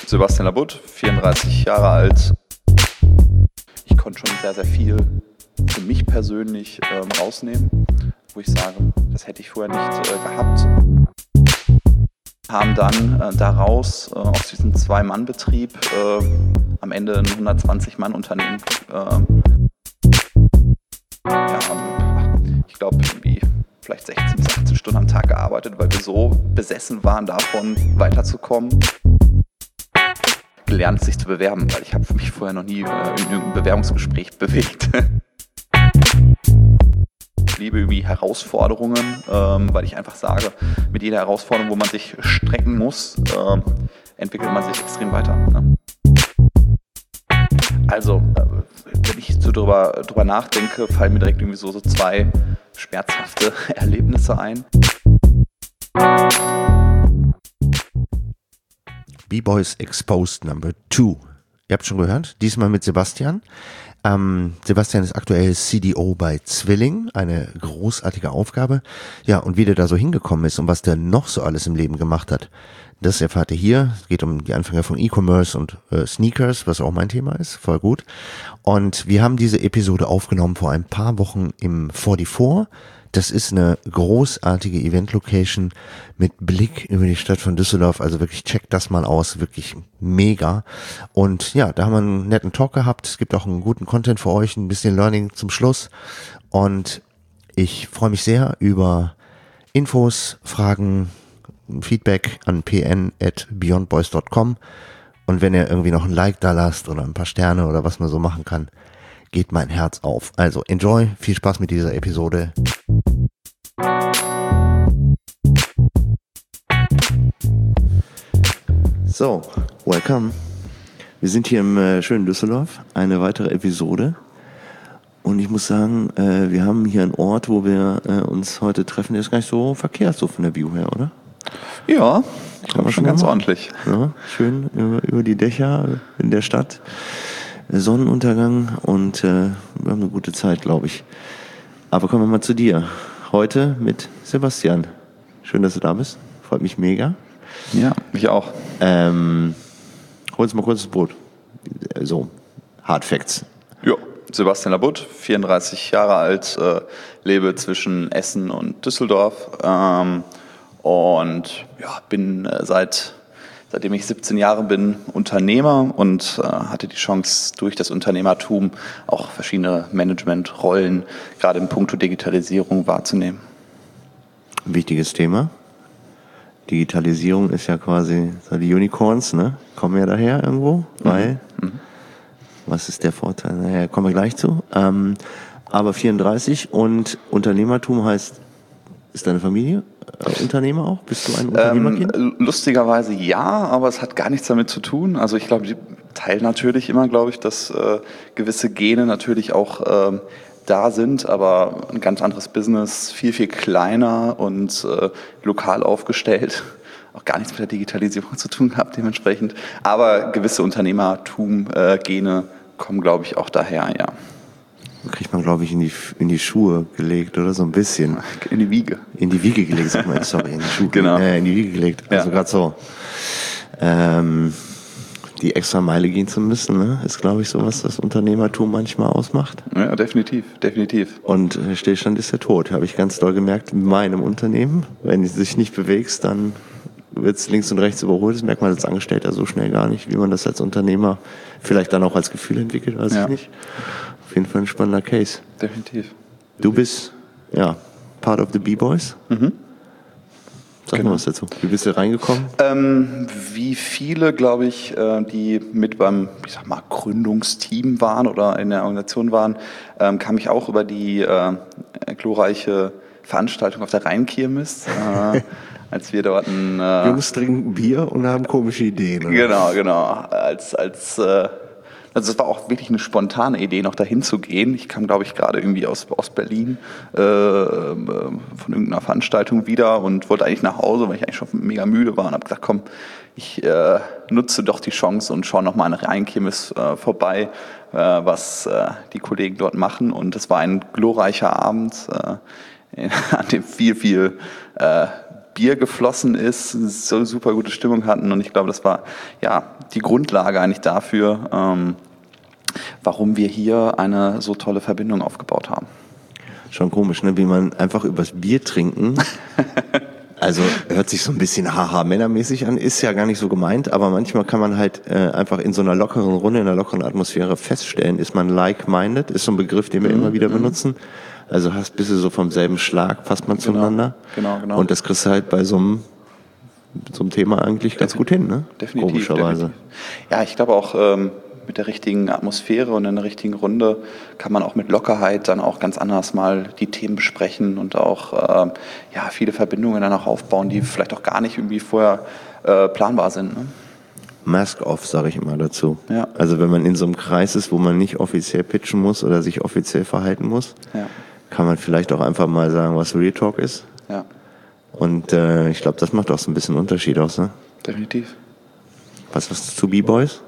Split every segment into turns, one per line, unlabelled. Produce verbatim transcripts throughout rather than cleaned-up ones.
Sebastian Labut, vierunddreißig Jahre alt. Ich konnte schon sehr, sehr viel für mich persönlich ähm, rausnehmen, wo ich sage, das hätte ich vorher nicht äh, gehabt. Haben dann äh, daraus äh, aus diesem Zwei-Mann-Betrieb äh, am Ende ein hundertzwanzig-Mann-Unternehmen. Äh, ja, ähm, ich glaube, irgendwie vielleicht sechzehn bis achtzehn Stunden am Tag gearbeitet, weil wir so besessen waren davon, weiterzukommen. Gelernt, sich zu bewerben, weil ich habe mich vorher noch nie äh, in irgendeinem Bewerbungsgespräch bewegt. Ich liebe irgendwie Herausforderungen, ähm, weil ich einfach sage, mit jeder Herausforderung, wo man sich strecken muss, ähm, entwickelt man sich extrem weiter. Ne? Also, äh, wenn ich so drüber, drüber nachdenke, fallen mir direkt irgendwie so, so zwei schmerzhafte Erlebnisse ein.
B-Boys Exposed Number Two. Ihr habt schon gehört, diesmal mit Sebastian. Ähm, Sebastian ist aktuell C D O bei Zwilling, eine großartige Aufgabe. Ja, und wie der da so hingekommen ist und was der noch so alles im Leben gemacht hat, das erfahrt ihr hier. Es geht um die Anfänge von E-Commerce und äh, Sneakers, was auch mein Thema ist, voll gut. Und wir haben diese Episode aufgenommen vor ein paar Wochen im vierundvierzig. Das ist eine großartige Event-Location mit Blick über die Stadt von Düsseldorf. Also wirklich checkt das mal aus, wirklich mega. Und ja, da haben wir einen netten Talk gehabt. Es gibt auch einen guten Content für euch, ein bisschen Learning zum Schluss. Und ich freue mich sehr über Infos, Fragen, Feedback an p n at beyond boys dot com. Und wenn ihr irgendwie noch ein Like da lasst oder ein paar Sterne oder was man so machen kann, geht mein Herz auf. Also enjoy, viel Spaß mit dieser Episode. So, welcome. Wir sind hier im äh, schönen Düsseldorf, eine weitere Episode. Und ich muss sagen, äh, wir haben hier einen Ort, wo wir äh, uns heute treffen, der ist gar nicht so verkehrt, so von der View her, oder?
Ja, ich glaube schon ganz ordentlich.
Ja, schön über, über die Dächer in der Stadt. Sonnenuntergang und äh, wir haben eine gute Zeit, glaube ich. Aber kommen wir mal zu dir. Heute mit Sebastian. Schön, dass du da bist. Freut mich mega.
Ja, mich auch.
Ähm, hol uns mal kurz das Brot. So, Hard Facts.
Ja, Sebastian Labut, vierunddreißig Jahre alt, äh, lebe zwischen Essen und Düsseldorf ähm, und ja, bin äh, seit Seitdem ich siebzehn Jahre bin, Unternehmer und äh, hatte die Chance, durch das Unternehmertum auch verschiedene Managementrollen, gerade in puncto Digitalisierung, wahrzunehmen.
Ein wichtiges Thema. Digitalisierung ist ja quasi, so die Unicorns, ne? Kommen ja daher irgendwo, weil, mhm. was ist der Vorteil? Naja, kommen wir gleich zu. Ähm, aber vierunddreißig und Unternehmertum heißt, ist deine Familie äh, Unternehmer auch? Bist du ein Unternehmerkind?
Ähm, lustigerweise ja, aber es hat gar nichts damit zu tun. Also ich glaube, die teilen natürlich immer, glaube ich, dass äh, gewisse Gene natürlich auch äh, da sind, aber ein ganz anderes Business, viel, viel kleiner und äh, lokal aufgestellt. Auch gar nichts mit der Digitalisierung zu tun gehabt dementsprechend. Aber gewisse Unternehmertum-Gene äh, kommen, glaube ich, auch daher, ja.
Kriegt man, glaube ich, in die, in die Schuhe gelegt, oder? So ein bisschen.
In die Wiege.
In die Wiege gelegt, sag mal, sorry, in die Schuhe
genau.
Äh, in die Wiege gelegt. Also ja. Gerade so. Ähm, die extra Meile gehen zu müssen, ne? Ist, glaube ich, so, was das Unternehmertum manchmal ausmacht.
Ja, definitiv, definitiv.
Und äh, Stillstand ist der Tod, habe ich ganz doll gemerkt in meinem Unternehmen. Wenn du dich nicht bewegst, dann wird es links und rechts überholt. Das merkt man als Angestellter so schnell gar nicht, wie man das als Unternehmer vielleicht dann auch als Gefühl entwickelt, weiß ja. ich nicht. Auf jeden Fall ein spannender Case.
Definitiv.
Du bist, ja, part of the B-Boys. Mhm. Sag genau. mal was dazu. Wie bist du reingekommen?
Ähm, wie viele, glaube ich, äh, die mit beim, ich sag mal, Gründungsteam waren oder in der Organisation waren, ähm, kam ich auch über die äh, glorreiche Veranstaltung auf der Rheinkirmes. Äh, als wir dort ein... Äh,
Jungs trinken Bier und haben komische Ideen. Oder?
Genau, genau. Als... als äh, Also es war auch wirklich eine spontane Idee, noch dahin zu gehen. Ich kam, glaube ich, gerade irgendwie aus, aus Berlin äh, von irgendeiner Veranstaltung wieder und wollte eigentlich nach Hause, weil ich eigentlich schon mega müde war und habe gesagt, komm, ich äh, nutze doch die Chance und schaue nochmal an der Rheinkirmes äh, vorbei, äh, was äh, die Kollegen dort machen. Und es war ein glorreicher Abend, äh, an dem viel, viel äh, Bier geflossen ist, so super gute Stimmung hatten und ich glaube, das war ja die Grundlage eigentlich dafür, ähm, warum wir hier eine so tolle Verbindung aufgebaut haben.
Schon komisch, ne? Wie man einfach übers Bier trinken, also hört sich so ein bisschen haha männermäßig an, ist ja gar nicht so gemeint, aber manchmal kann man halt äh, einfach in so einer lockeren Runde, in einer lockeren Atmosphäre feststellen, ist man like-minded, ist so ein Begriff, den wir mhm. immer wieder benutzen. Also hast bist du so vom selben Schlag, passt man
genau,
zueinander.
Genau, genau.
Und das kriegst du halt bei so einem, so einem Thema eigentlich ganz gut hin, ne?
Definitiv.
Komischerweise.
Definitiv. Ja, ich glaube auch, ähm, mit der richtigen Atmosphäre und in der richtigen Runde kann man auch mit Lockerheit dann auch ganz anders mal die Themen besprechen und auch ähm, ja, viele Verbindungen dann auch aufbauen, die vielleicht auch gar nicht irgendwie vorher äh, planbar sind. Ne?
Mask off, sage ich immer dazu.
Ja.
Also wenn man in so einem Kreis ist, wo man nicht offiziell pitchen muss oder sich offiziell verhalten muss, ja. kann man vielleicht auch einfach mal sagen, was Real Talk ist.
Ja.
Und äh, ich glaube, das macht auch so ein bisschen Unterschied aus. Ne?
Definitiv.
Was hast du zu B-Boys?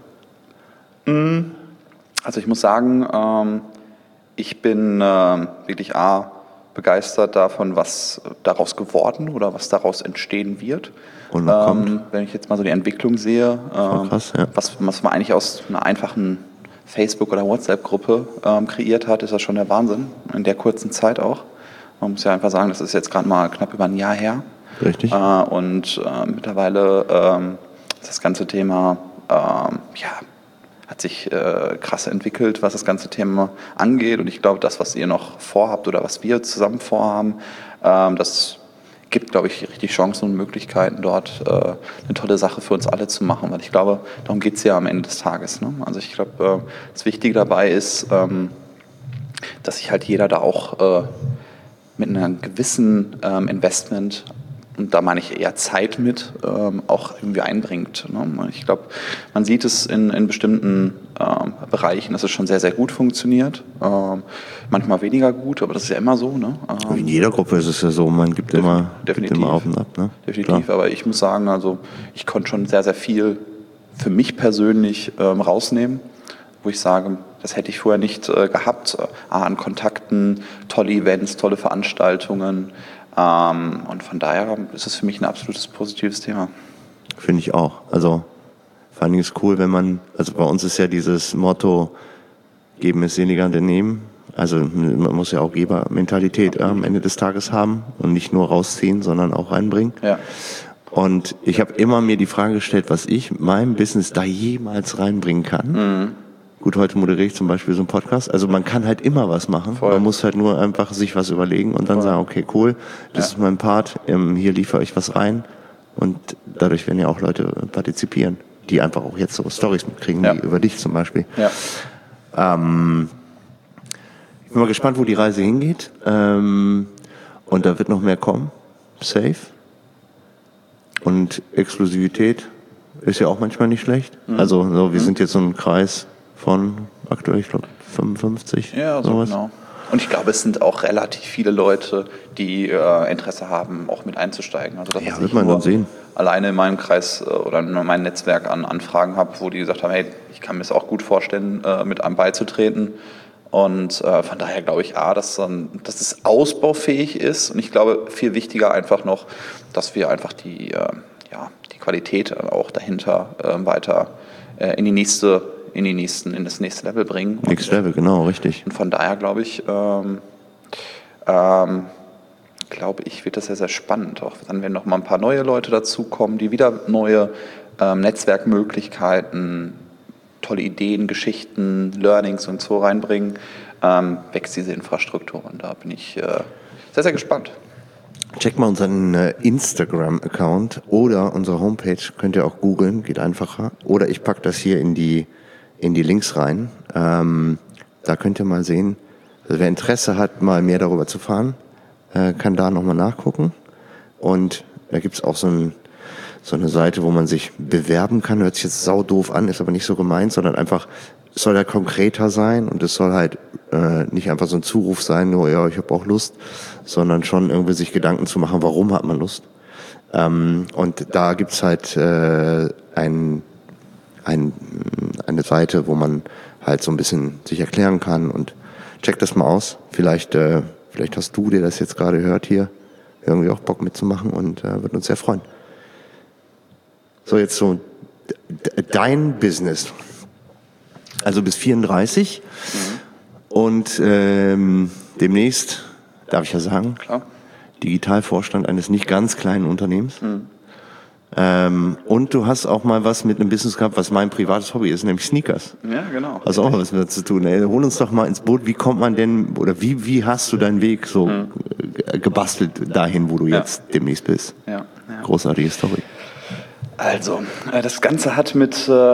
Also ich muss sagen, ähm, ich bin äh, wirklich A, begeistert davon, was daraus geworden oder was daraus entstehen wird.
Und noch
ähm,
kommt.
Wenn ich jetzt mal so die Entwicklung sehe, ähm,
krass, ja.
was, was man eigentlich aus einer einfachen Facebook- oder WhatsApp-Gruppe ähm, kreiert hat, ist das schon der Wahnsinn. In der kurzen Zeit auch. Man muss ja einfach sagen, das ist jetzt gerade mal knapp über ein Jahr her.
Richtig.
Äh, und äh, mittlerweile ähm, ist das ganze Thema, ähm, ja, hat sich äh, krass entwickelt, was das ganze Thema angeht. Und ich glaube, das, was ihr noch vorhabt oder was wir zusammen vorhaben, ähm, das gibt, glaube ich, richtig Chancen und Möglichkeiten, dort äh, eine tolle Sache für uns alle zu machen. Weil ich glaube, darum geht es ja am Ende des Tages. Ne? Also ich glaube, äh, das Wichtige dabei ist, ähm, dass sich halt jeder da auch äh, mit einem gewissen ähm, Investment, und da meine ich eher Zeit mit, ähm, auch irgendwie einbringt. Ne? Ich glaube, man sieht es in, in bestimmten ähm, Bereichen, dass es schon sehr, sehr gut funktioniert. Ähm, manchmal weniger gut, aber das ist ja immer so. Ne? Ähm,
in jeder Gruppe ist es ja so, man gibt,
defin-
immer,
definitiv,
gibt immer auf und ab. Ne?
Definitiv, Klar. Aber ich muss sagen, also ich konnte schon sehr, sehr viel für mich persönlich ähm, rausnehmen, wo ich sage, das hätte ich vorher nicht äh, gehabt. Äh, an Kontakten, tolle Events, tolle Veranstaltungen. Ähm, und von daher ist es für mich ein absolutes positives Thema.
Finde ich auch. Also vor allen Dingen ist cool, wenn man, also bei uns ist ja dieses Motto, geben ist weniger denn nehmen. Also man muss ja auch Gebermentalität äh, am Ende des Tages haben und nicht nur rausziehen, sondern auch reinbringen.
Ja.
Und ich habe immer mir die Frage gestellt, was ich mit meinem Business da jemals reinbringen kann. Mhm. Gut, heute moderiere ich zum Beispiel so einen Podcast. Also man kann halt immer was machen. Voll. Man muss halt nur einfach sich was überlegen und dann Voll. sagen, okay, cool, das ja. ist mein Part, hier liefere ich was rein. Und dadurch werden ja auch Leute partizipieren, die einfach auch jetzt so Storys mitkriegen, ja. wie über dich zum Beispiel. Ja. Ähm, ich bin mal gespannt, wo die Reise hingeht. Ähm, und da wird noch mehr kommen. Safe. Und Exklusivität ist ja auch manchmal nicht schlecht. Mhm. Also so, wir mhm. sind jetzt so ein Kreis von aktuell, ich glaube, fünfundfünfzig.
Ja, so sowas. Genau. Und ich glaube, es sind auch relativ viele Leute, die äh, Interesse haben, auch mit einzusteigen. Also das,
ja,
was
wird
ich
man
nur
dann sehen.
Alleine in meinem Kreis äh, oder in meinem Netzwerk an Anfragen habe, wo die gesagt haben, hey, ich kann mir es auch gut vorstellen, äh, mit einem beizutreten. Und äh, von daher glaube ich, A, dass, ähm, dass es ausbaufähig ist. Und ich glaube, viel wichtiger einfach noch, dass wir einfach die, äh, ja, die Qualität auch dahinter äh, weiter äh, in die nächste in die nächsten, in das nächste Level bringen.
Next Level, genau, richtig.
Und von daher glaube ich, ähm, ähm, glaube ich, wird das sehr, sehr spannend. Auch dann werden noch mal ein paar neue Leute dazukommen, die wieder neue ähm, Netzwerkmöglichkeiten, tolle Ideen, Geschichten, Learnings und so reinbringen, ähm, wächst diese Infrastruktur. Und da bin ich äh, sehr, sehr gespannt.
Checkt mal unseren äh, Instagram-Account oder unsere Homepage, könnt ihr auch googeln, geht einfacher. Oder ich packe das hier in die in die Links rein. Ähm, da könnt ihr mal sehen, also wer Interesse hat, mal mehr darüber zu fahren, äh, kann da nochmal nachgucken. Und da gibt's auch so, ein, so eine Seite, wo man sich bewerben kann. Hört sich jetzt saudoof an, ist aber nicht so gemeint, sondern einfach, es soll ja konkreter sein und es soll halt äh, nicht einfach so ein Zuruf sein, nur ja, ich habe auch Lust, sondern schon irgendwie sich Gedanken zu machen, warum hat man Lust. Ähm, und da gibt's halt äh, ein Ein, eine Seite, wo man halt so ein bisschen sich erklären kann und check das mal aus. Vielleicht, äh, vielleicht hast du, der das jetzt gerade hört hier, irgendwie auch Bock mitzumachen und äh, wird uns sehr freuen. So, jetzt so d- dein Business. Also bis vierunddreißig mhm. und ähm, demnächst, darf ich ja sagen,
Klar.
Digitalvorstand eines nicht ganz kleinen Unternehmens.
Mhm.
Ähm, und du hast auch mal was mit einem Business gehabt, was mein privates Hobby ist, nämlich Sneakers.
Ja, genau.
Hast auch was mit zu tun. Ey, hol uns doch mal ins Boot. Wie kommt man denn, oder wie, wie hast du deinen Weg so mhm. gebastelt dahin, wo du ja. jetzt demnächst bist?
Ja. Ja.
Großartige Story.
Also, äh, das Ganze hat mit, äh, äh,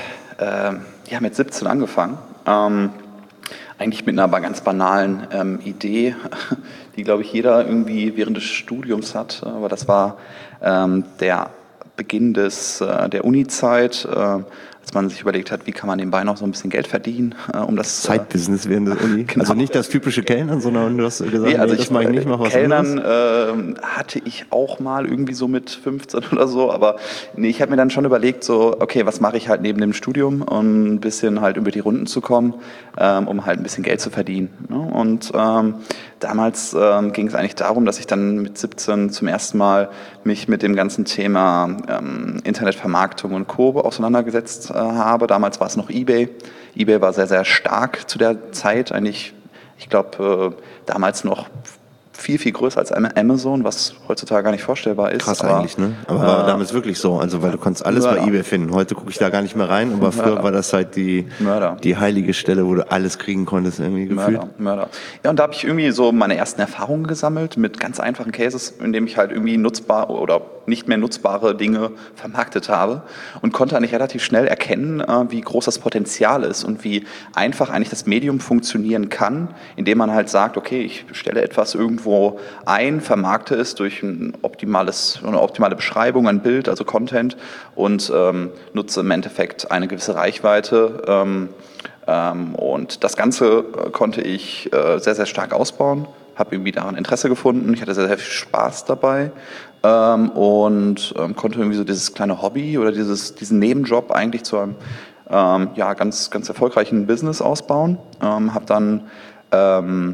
ja, mit siebzehn angefangen. Ähm, eigentlich mit einer ganz banalen ähm, Idee, die, glaube ich, jeder irgendwie während des Studiums hat. Aber das war ähm, der Beginn des, äh, der Uni-Zeit, äh, als man sich überlegt hat, wie kann man nebenbei noch so ein bisschen Geld verdienen, äh, um das
Side-Business während der Uni. Genau. Also nicht das typische Kellnern, sondern du hast gesagt, nee,
also
nee, das mache ich nicht, mach was
Kellnern äh, hatte ich auch mal irgendwie so mit fünfzehn oder so, aber nee, ich habe mir dann schon überlegt, so okay, was mache ich halt neben dem Studium, um ein bisschen halt über die Runden zu kommen, ähm, um halt ein bisschen Geld zu verdienen. Ne? Und ähm, damals ähm, ging es eigentlich darum, dass ich dann mit siebzehn zum ersten Mal mich mit dem ganzen Thema ähm, Internetvermarktung und Co. auseinandergesetzt äh, habe. Damals war es noch eBay. eBay war sehr, sehr stark zu der Zeit. Eigentlich, ich glaube, äh, damals noch viel, viel größer als Amazon, was heutzutage gar nicht vorstellbar ist.
Krass
aber,
eigentlich, ne? Aber war äh, damals wirklich so, also weil du konntest alles Mörder. bei eBay finden. Heute gucke ich da gar nicht mehr rein, aber früher Mörder. war das halt die, die heilige Stelle, wo du alles kriegen konntest irgendwie gefühlt.
Mörder, Mörder. Ja, und da habe ich irgendwie so meine ersten Erfahrungen gesammelt mit ganz einfachen Cases, in dem ich halt irgendwie nutzbar oder nicht mehr nutzbare Dinge vermarktet habe und konnte eigentlich relativ schnell erkennen, wie groß das Potenzial ist und wie einfach eigentlich das Medium funktionieren kann, indem man halt sagt, okay, ich stelle etwas irgendwo ein, vermarkte es durch ein optimales, eine optimale Beschreibung, ein Bild, also Content und ähm, nutze im Endeffekt eine gewisse Reichweite. Ähm, ähm, und das Ganze konnte ich äh, sehr, sehr stark ausbauen, habe irgendwie daran Interesse gefunden, ich hatte sehr, sehr viel Spaß dabei ähm, und ähm, konnte irgendwie so dieses kleine Hobby oder dieses, diesen Nebenjob eigentlich zu einem ähm, ja, ganz, ganz erfolgreichen Business ausbauen. Ähm, habe dann ähm,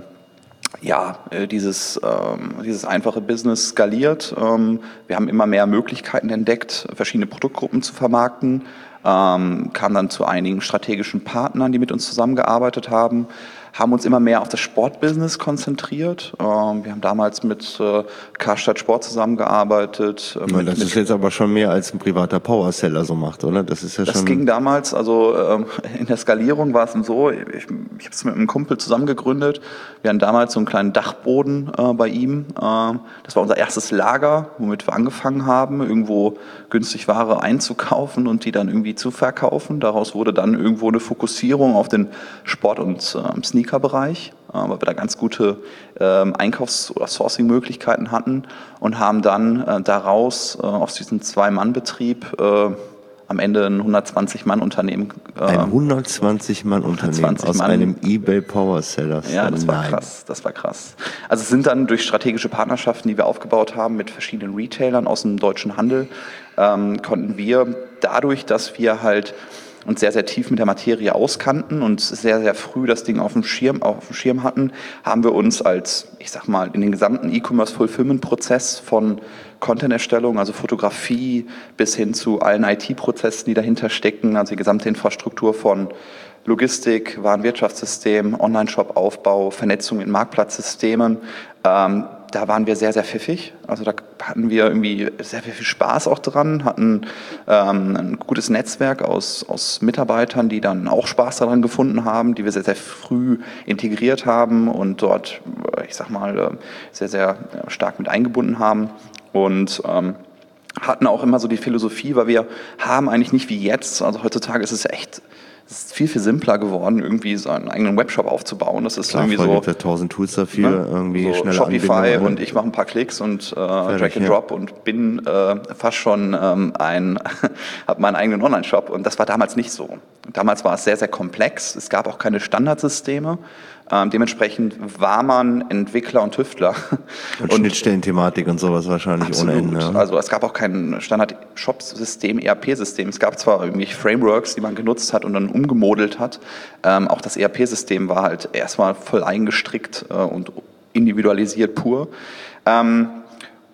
ja, dieses, ähm, dieses einfache Business skaliert. Ähm, wir haben immer mehr Möglichkeiten entdeckt, verschiedene Produktgruppen zu vermarkten, ähm, kamen dann zu einigen strategischen Partnern, die mit uns zusammengearbeitet haben, haben uns immer mehr auf das Sportbusiness konzentriert. Ähm, wir haben damals mit äh, Karstadt Sport zusammengearbeitet. Äh, mit,
das ist jetzt aber schon mehr als ein privater Powerseller so macht, oder? Das ist ja
das
schon. Das
ging damals, also ähm, in der Skalierung war es so, ich, ich habe es mit einem Kumpel zusammen gegründet. Wir hatten damals so einen kleinen Dachboden äh, bei ihm. Äh, das war unser erstes Lager, womit wir angefangen haben, irgendwo günstig Ware einzukaufen und die dann irgendwie zu verkaufen. Daraus wurde dann irgendwo eine Fokussierung auf den Sport- und ähm, Sneaker-Bereich, äh, weil wir da ganz gute ähm, Einkaufs- oder Sourcing-Möglichkeiten hatten und haben dann äh, daraus äh, aus diesem Zwei-Mann-Betrieb äh, am Ende ein hundertzwanzig-Mann-Unternehmen. Äh,
ein hundertzwanzig-Mann-Unternehmen aus
Mann.
einem eBay-Power-Seller.
Ja, das war
Nein.
krass, das war krass. Also es sind dann durch strategische Partnerschaften, die wir aufgebaut haben mit verschiedenen Retailern aus dem deutschen Handel, ähm, konnten wir dadurch, dass wir halt uns sehr, sehr tief mit der Materie auskannten und sehr, sehr früh das Ding auf dem Schirm, auf dem Schirm hatten, haben wir uns als, ich sag mal, in den gesamten E-Commerce-Fulfillment-Prozess von Content-Erstellung, also Fotografie, bis hin zu allen I T-Prozessen, die dahinter stecken, also die gesamte Infrastruktur von Logistik, Warenwirtschaftssystem, Online-Shop-Aufbau, Vernetzung in Marktplatzsystemen, ähm, da waren wir sehr, sehr pfiffig. Also da hatten wir irgendwie sehr, sehr viel Spaß auch dran, hatten ähm, ein gutes Netzwerk aus, aus Mitarbeitern, die dann auch Spaß daran gefunden haben, die wir sehr, sehr früh integriert haben und dort, ich sag mal, sehr, sehr stark mit eingebunden haben. Und ähm, hatten auch immer so die Philosophie, weil wir haben eigentlich nicht wie jetzt, also heutzutage ist es ja echt, es ist viel, viel simpler geworden, irgendwie so einen eigenen Webshop aufzubauen. Das ist
Klar,
irgendwie so.
Es gibt ja tausend Tools dafür, ne? irgendwie
so
schnelle
Shopify
Anbindung,
und ich mache ein paar Klicks und äh, Drag and
ja.
Drop und bin äh, fast schon ähm, ein, habe meinen eigenen Online-Shop und das war damals nicht so. Damals war es sehr, sehr komplex. Es gab auch keine Standardsysteme. Ähm, dementsprechend war man Entwickler und Tüftler.
Und, und Schnittstellenthematik und sowas wahrscheinlich
absolut.
ohne Ende. Ja.
Also es gab auch kein Standard-Shop-System, E R P-System. Es gab zwar irgendwie Frameworks, die man genutzt hat und dann umgemodelt hat. Ähm, auch das E R P-System war halt erstmal voll eingestrickt äh, und individualisiert pur. Ähm,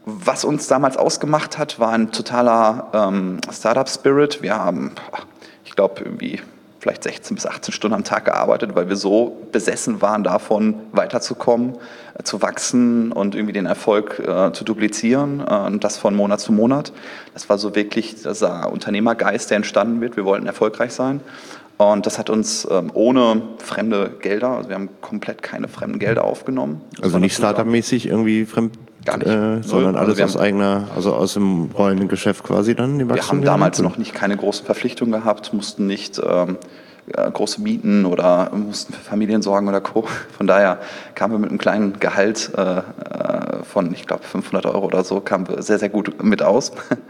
Was uns damals ausgemacht hat, war ein totaler ähm, Startup-Spirit. Wir haben, ich glaube, irgendwie vielleicht sechzehn bis achtzehn Stunden am Tag gearbeitet, weil wir so besessen waren davon, weiterzukommen, äh, zu wachsen und irgendwie den Erfolg äh, zu duplizieren äh, und das von Monat zu Monat. Das war so wirklich dieser Unternehmergeist, der entstanden wird. Wir wollten erfolgreich sein. Und das hat uns ähm, ohne fremde Gelder, also wir haben komplett keine fremden Gelder aufgenommen. Das
also nicht Startup-mäßig irgendwie fremd,
gar nicht,
äh, sondern
also
alles
wir
aus
haben,
eigener, also aus dem rollenden Geschäft quasi dann? Die
wir haben damals noch nicht keine großen Verpflichtungen gehabt, mussten nicht ähm, äh, große Mieten oder mussten für Familien sorgen oder Co. Von daher kamen wir mit einem kleinen Gehalt äh, von, ich glaube, fünfhundert Euro oder so, kamen wir sehr, sehr gut mit aus.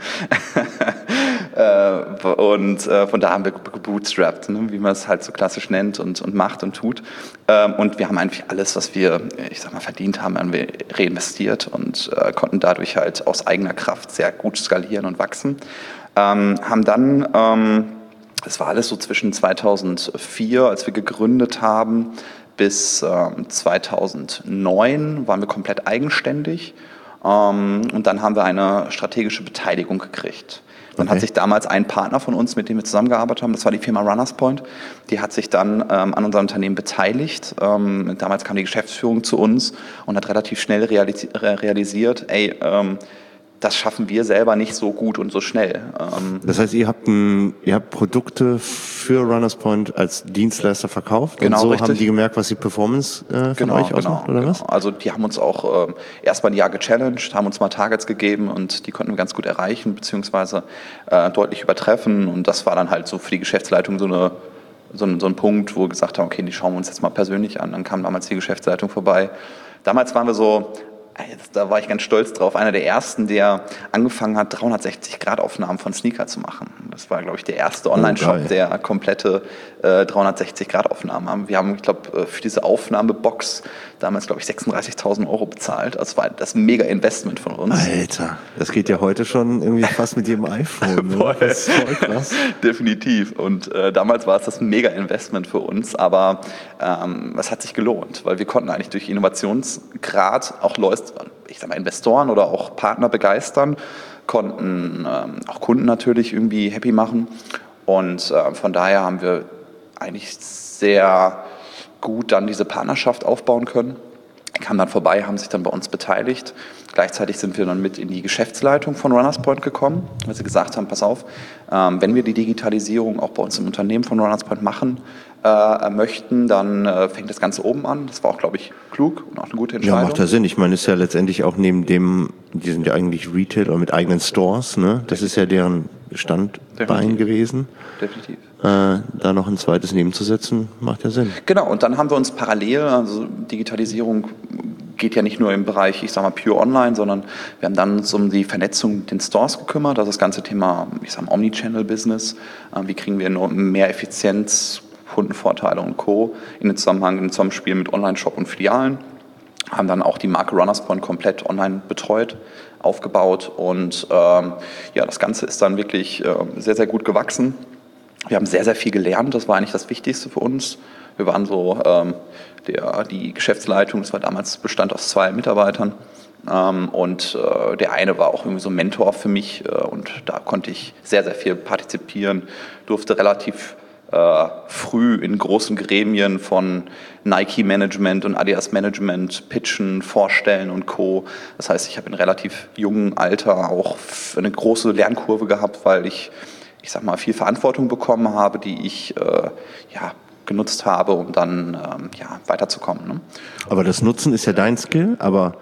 Und äh, von da haben wir gebootstrapped, ne, wie man es halt so klassisch nennt und, und macht und tut. Ähm, und wir haben eigentlich alles, was wir, ich sag mal, verdient haben, haben wir reinvestiert und äh, konnten dadurch halt aus eigener Kraft sehr gut skalieren und wachsen. Ähm, haben dann, ähm, das war alles so zwischen zweitausendvier, als wir gegründet haben, bis ähm, zweitausendneun waren wir komplett eigenständig. Ähm, und dann haben wir eine strategische Beteiligung gekriegt. Dann okay. hat sich damals ein Partner von uns, mit dem wir zusammengearbeitet haben, das war die Firma Runners Point, die hat sich dann ähm, an unserem Unternehmen beteiligt. Ähm, damals kam die Geschäftsführung zu uns und hat relativ schnell realisi- realisiert, ey, ähm, das schaffen wir selber nicht so gut und so schnell. Ähm,
das heißt, ihr habt, ein, ihr habt Produkte für Runners Point als Dienstleister verkauft
genau,
und so
richtig.
haben die gemerkt, was die Performance äh, von
genau,
euch ausmacht,
genau,
oder
genau.
was?
Also die haben uns auch äh, erstmal ein Jahr gechallenged, haben uns mal Targets gegeben und die konnten wir ganz gut erreichen, beziehungsweise äh, deutlich übertreffen und das war dann halt so für die Geschäftsleitung so eine So ein, so ein Punkt, wo wir gesagt haben, okay, die schauen wir uns jetzt mal persönlich an. Dann kam damals die Geschäftsleitung vorbei. Damals waren wir so, da war ich ganz stolz drauf, einer der ersten, der angefangen hat, dreihundertsechzig Grad Aufnahmen von Sneaker zu machen. Das war, glaube ich, der erste Online-Shop, oh, der komplette äh, dreihundertsechzig Grad Aufnahmen haben. Wir haben, ich glaube, für diese Aufnahmebox damals, glaube ich, sechsunddreißigtausend Euro bezahlt. Das war das mega Investment von uns.
Alter, das geht ja heute schon irgendwie fast mit jedem iPhone. Ne? Das ist voll krass.
Definitiv. Und äh, damals war es das mega Investment für uns, aber ähm, es hat sich gelohnt, weil wir konnten eigentlich durch Innovationsgrad auch Leute, ich sag mal, Investoren oder auch Partner begeistern, konnten ähm, auch Kunden natürlich irgendwie happy machen. Und äh, von daher haben wir eigentlich sehr gut dann diese Partnerschaft aufbauen können. Die kamen dann vorbei, haben sich dann bei uns beteiligt. Gleichzeitig sind wir dann mit in die Geschäftsleitung von Runners Point gekommen, weil sie gesagt haben, pass auf, ähm, wenn wir die Digitalisierung auch bei uns im Unternehmen von Runners Point machen äh, möchten, dann äh, fängt das Ganze oben an. Das war auch, glaube ich, klug und auch eine gute Entscheidung.
Ja, macht ja Sinn. Ich meine, ist ja letztendlich auch neben dem, die sind ja eigentlich Retail oder mit eigenen Stores, ne? Das Definitiv. Ist ja deren Standbein Definitiv. gewesen.
Definitiv.
Äh, da noch ein zweites nebenzusetzen, macht ja Sinn.
Genau, und dann haben wir uns parallel, also Digitalisierung geht ja nicht nur im Bereich, ich sag mal, pure online, sondern wir haben dann uns um die Vernetzung mit den Stores gekümmert, also das ganze Thema, ich sag mal, Omnichannel-Business, äh, wie kriegen wir nur mehr Effizienz, Kundenvorteile und Co. in den Zusammenhang, im Zusammenspiel mit Online-Shop und Filialen, haben dann auch die Marke Runners Point komplett online betreut, aufgebaut und ähm, ja, das Ganze ist dann wirklich äh, sehr, sehr gut gewachsen. Wir haben sehr, sehr viel gelernt, das war eigentlich das Wichtigste für uns. Wir waren so, ähm, der, die Geschäftsleitung, das war damals, bestand aus zwei Mitarbeitern ähm, und äh, der eine war auch irgendwie so ein Mentor für mich äh, und da konnte ich sehr, sehr viel partizipieren, durfte relativ äh, früh in großen Gremien von Nike-Management und Adidas-Management pitchen, vorstellen und Co. Das heißt, ich habe in relativ jungem Alter auch eine große Lernkurve gehabt, weil ich ich sag mal, viel Verantwortung bekommen habe, die ich äh, ja, genutzt habe, um dann ähm, ja, weiterzukommen. Ne?
Aber das Nutzen ist ja dein Skill, aber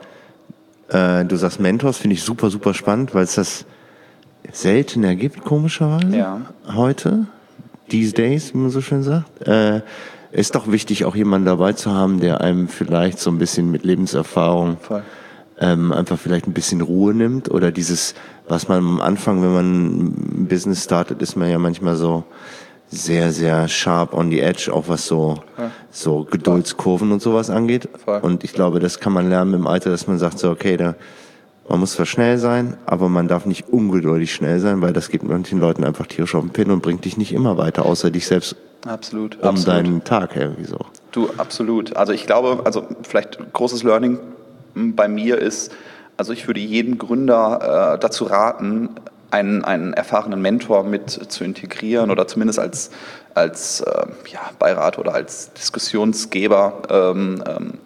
äh, du sagst Mentors, finde ich super, super spannend, weil es das seltener gibt, komischerweise,
ja.
heute, these days, wie man so schön sagt. Äh, ist doch wichtig, auch jemanden dabei zu haben, der einem vielleicht so ein bisschen mit Lebenserfahrung Voll. Ähm, einfach vielleicht ein bisschen Ruhe nimmt oder dieses, was man am Anfang, wenn man ein Business startet, ist man ja manchmal so sehr, sehr sharp on the edge, auch was so, ja. so Geduldskurven und sowas angeht. Voll. Und ich glaube, das kann man lernen im Alter, dass man sagt so, okay, da, man muss zwar schnell sein, aber man darf nicht ungeduldig schnell sein, weil das gibt manchen Leuten einfach tierisch auf den Pin und bringt dich nicht immer weiter, außer dich selbst
absolut,
um
absolut.
deinen Tag irgendwie so.
Du, absolut. Also ich glaube, also vielleicht großes Learning bei mir ist, Also ich würde jeden Gründer äh, dazu raten, einen, einen erfahrenen Mentor mit zu integrieren oder zumindest als, als äh, ja, Beirat oder als Diskussionsgeber ähm,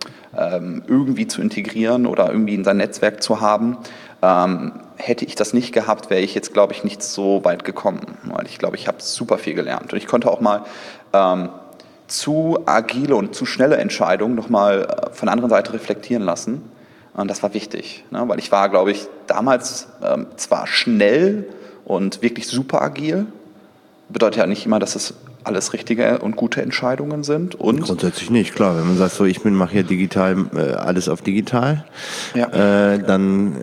ähm, irgendwie zu integrieren oder irgendwie in sein Netzwerk zu haben. Ähm, hätte ich das nicht gehabt, wäre ich jetzt, glaube ich, nicht so weit gekommen, weil ich glaube, ich habe super viel gelernt und ich konnte auch mal ähm, zu agile und zu schnelle Entscheidungen nochmal von der anderen Seite reflektieren lassen. Und das war wichtig, ne? Weil ich war, glaube ich, damals ähm, zwar schnell und wirklich super agil, bedeutet ja nicht immer, dass es alles richtige und gute Entscheidungen sind. Und
grundsätzlich nicht, klar. Wenn man sagt, so ich bin mache hier digital äh, alles auf digital,
ja.
äh, dann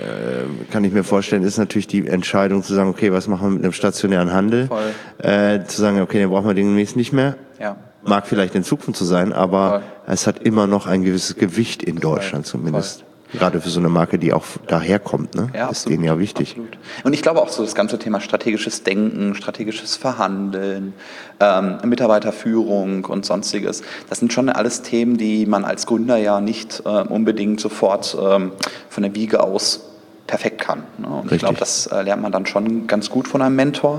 äh, kann ich mir vorstellen, ist natürlich die Entscheidung zu sagen, okay, was machen wir mit einem stationären Handel? Äh, zu sagen, okay, den brauchen wir demnächst nicht mehr.
Ja.
Mag vielleicht in Zukunft so sein, aber
Voll.
es hat immer noch ein gewisses Gewicht in Deutschland
Voll.
zumindest.
Voll.
Gerade für so eine Marke, die auch daherkommt, ne?
Ja,
ist
absolut,
denen ja wichtig.
Absolut. Und ich glaube auch so das ganze Thema strategisches Denken, strategisches Verhandeln, ähm, Mitarbeiterführung und sonstiges, das sind schon alles Themen, die man als Gründer ja nicht äh, unbedingt sofort ähm, von der Wiege aus perfekt kann. Ne? Und
Richtig.
ich glaube, das äh, lernt man dann schon ganz gut von einem Mentor.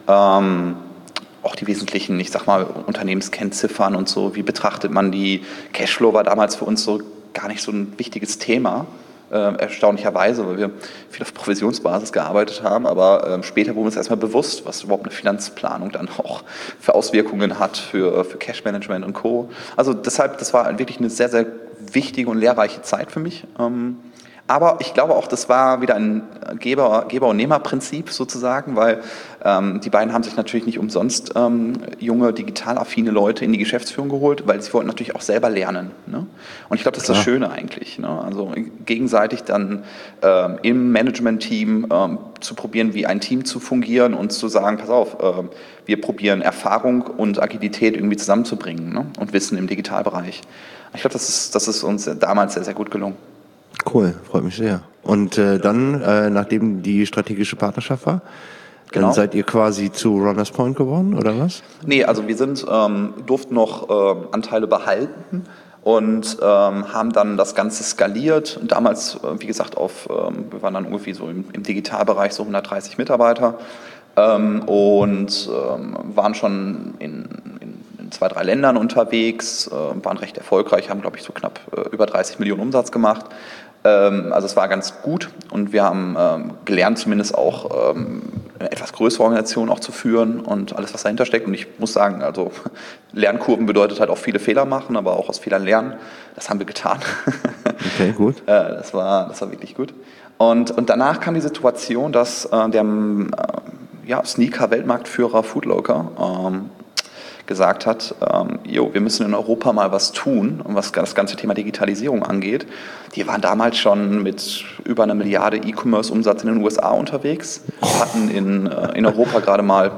Ähm, auch die wesentlichen, ich sag mal, Unternehmenskennziffern und so, wie betrachtet man die? Cashflow war damals für uns so gar nicht so ein wichtiges Thema, äh, erstaunlicherweise, weil wir viel auf Provisionsbasis gearbeitet haben, aber äh, später wurde uns erstmal bewusst, was überhaupt eine Finanzplanung dann auch für Auswirkungen hat, für, für Cashmanagement und Co. Also deshalb, das war wirklich eine sehr, sehr wichtige und lehrreiche Zeit für mich. Ähm, Aber ich glaube auch, das war wieder ein Geber-, Geber- und Nehmer-Prinzip sozusagen, weil ähm, die beiden haben sich natürlich nicht umsonst ähm, junge, digital affine Leute in die Geschäftsführung geholt, weil sie wollten natürlich auch selber lernen. Ne? Und ich glaube, das ist das Schöne eigentlich. Ne? Also gegenseitig dann ähm, im Management-Team ähm, zu probieren, wie ein Team zu fungieren und zu sagen, pass auf, äh, wir probieren Erfahrung und Agilität irgendwie zusammenzubringen, ne? Und Wissen im Digitalbereich. Ich glaube, das ist, das ist uns damals sehr, sehr gut gelungen.
Cool, freut mich sehr. Und äh, dann, äh, nachdem die strategische Partnerschaft war,
Genau.
dann seid ihr quasi zu Runners Point geworden, oder was?
Nee, also wir sind, ähm, durften noch ähm, Anteile behalten und ähm, haben dann das Ganze skaliert. Und damals, äh, wie gesagt, auf, ähm, wir waren dann ungefähr so im, im Digitalbereich so hundertdreißig Mitarbeiter ähm, und ähm, waren schon in, in, in zwei, drei Ländern unterwegs, äh, waren recht erfolgreich, haben, glaube ich, so knapp äh, über dreißig Millionen Umsatz gemacht. Also es war ganz gut und wir haben ähm, gelernt, zumindest auch ähm, eine etwas größere Organisation auch zu führen und alles, was dahinter steckt. Und ich muss sagen, also Lernkurven bedeutet halt auch viele Fehler machen, aber auch aus Fehlern lernen. Das haben wir getan.
Okay, gut.
äh, das war, das war wirklich gut. Und, und danach kam die Situation, dass äh, der äh, ja, Sneaker-Weltmarktführer Footlocker ähm, gesagt hat, ähm, jo, wir müssen in Europa mal was tun, was das ganze Thema Digitalisierung angeht. Die waren damals schon mit über einer Milliarde E-Commerce-Umsatz in den U S A unterwegs, hatten in, äh, in Europa gerade mal,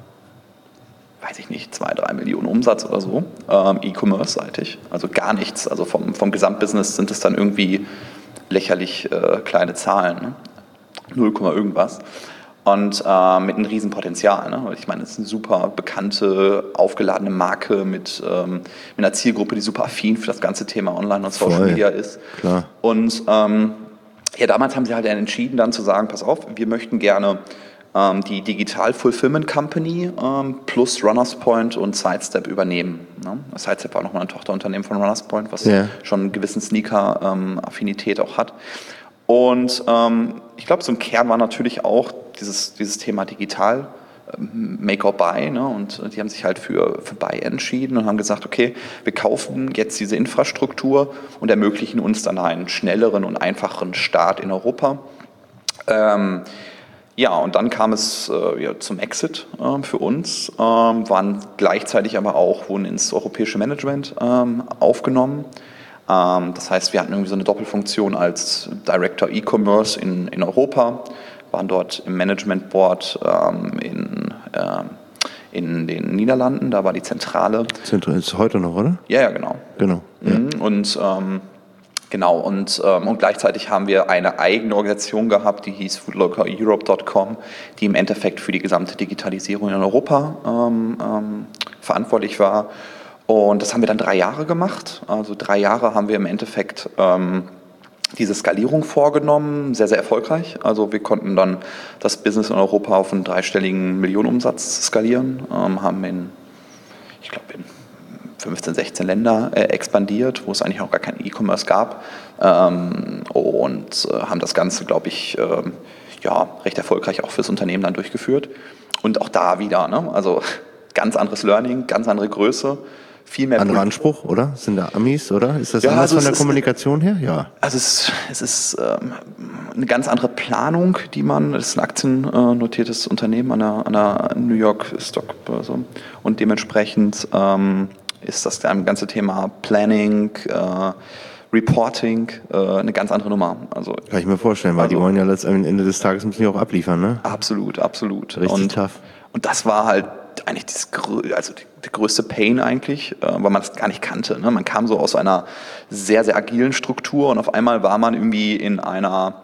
weiß ich nicht, zwei, drei Millionen Umsatz oder so, ähm, E-Commerce-seitig. Also gar nichts. Also vom, vom Gesamtbusiness sind es dann irgendwie lächerlich äh, kleine Zahlen, ne? null, irgendwas. Und äh, mit einem riesen Potenzial. Ne? Ich meine, es ist eine super bekannte, aufgeladene Marke mit, ähm, mit einer Zielgruppe, die super affin für das ganze Thema Online und Social
Voll.
Media ist.
Klar.
Und ähm, ja, damals haben sie halt entschieden, dann zu sagen, pass auf, wir möchten gerne ähm, die Digital Fulfillment Company ähm, plus Runners Point und Sidestep übernehmen. Ne? Sidestep war nochmal ein Tochterunternehmen von Runners Point, was
Ja.
schon einen gewissen Sneaker-Affinität auch hat. Und ähm, ich glaube, so im Kern war natürlich auch dieses, dieses Thema digital, ähm, Make or Buy. Ne? Und die haben sich halt für, für Buy entschieden und haben gesagt, okay, wir kaufen jetzt diese Infrastruktur und ermöglichen uns dann einen schnelleren und einfacheren Start in Europa. Ähm, ja, und dann kam es äh, ja, zum Exit äh, für uns, ähm, waren gleichzeitig aber auch, wurden ins europäische Management ähm, aufgenommen. Das heißt, wir hatten irgendwie so eine Doppelfunktion als Director E-Commerce in, in Europa, waren dort im Management Board ähm, in, äh, in den Niederlanden, da war die Zentrale.
Zentral ist heute noch, oder?
Ja, ja, genau.
Genau. Ja.
Und ähm, genau, und, ähm, und gleichzeitig haben wir eine eigene Organisation gehabt, die hieß foodlocker europe Punkt com, die im Endeffekt für die gesamte Digitalisierung in Europa ähm, ähm, verantwortlich war. Und das haben wir dann drei Jahre gemacht. Also drei Jahre haben wir im Endeffekt ähm, diese Skalierung vorgenommen, sehr, sehr erfolgreich. Also wir konnten dann das Business in Europa auf einen dreistelligen Millionenumsatz skalieren, ähm, haben in, ich glaube, in fünfzehn, sechzehn Länder äh, expandiert, wo es eigentlich auch gar kein E-Commerce gab, ähm, und äh, haben das Ganze, glaube ich, äh, ja, recht erfolgreich auch fürs Unternehmen dann durchgeführt. Und auch da wieder, ne? Also ganz anderes Learning, ganz andere Größe. Viel mehr
Anderer Anspruch, oder? Sind da Amis, oder? Ist das
ja,
anders
also
von der
ist,
Kommunikation her? Ja.
Also es, es ist ähm, eine ganz andere Planung, die man, das ist ein aktiennotiertes Unternehmen an der, an der New York Stockbörse, und dementsprechend ähm, ist das ganze Thema Planning, äh, Reporting äh, eine ganz andere Nummer. Also,
kann ich mir vorstellen, weil
also,
die wollen ja letztendlich am Ende des Tages müssen die auch abliefern, ne?
Absolut, absolut.
Richtig
und,
tough.
Und das war halt eigentlich das, also der größte Pain eigentlich, äh, weil man das gar nicht kannte. Ne? Man kam so aus einer sehr, sehr agilen Struktur und auf einmal war man irgendwie in einer,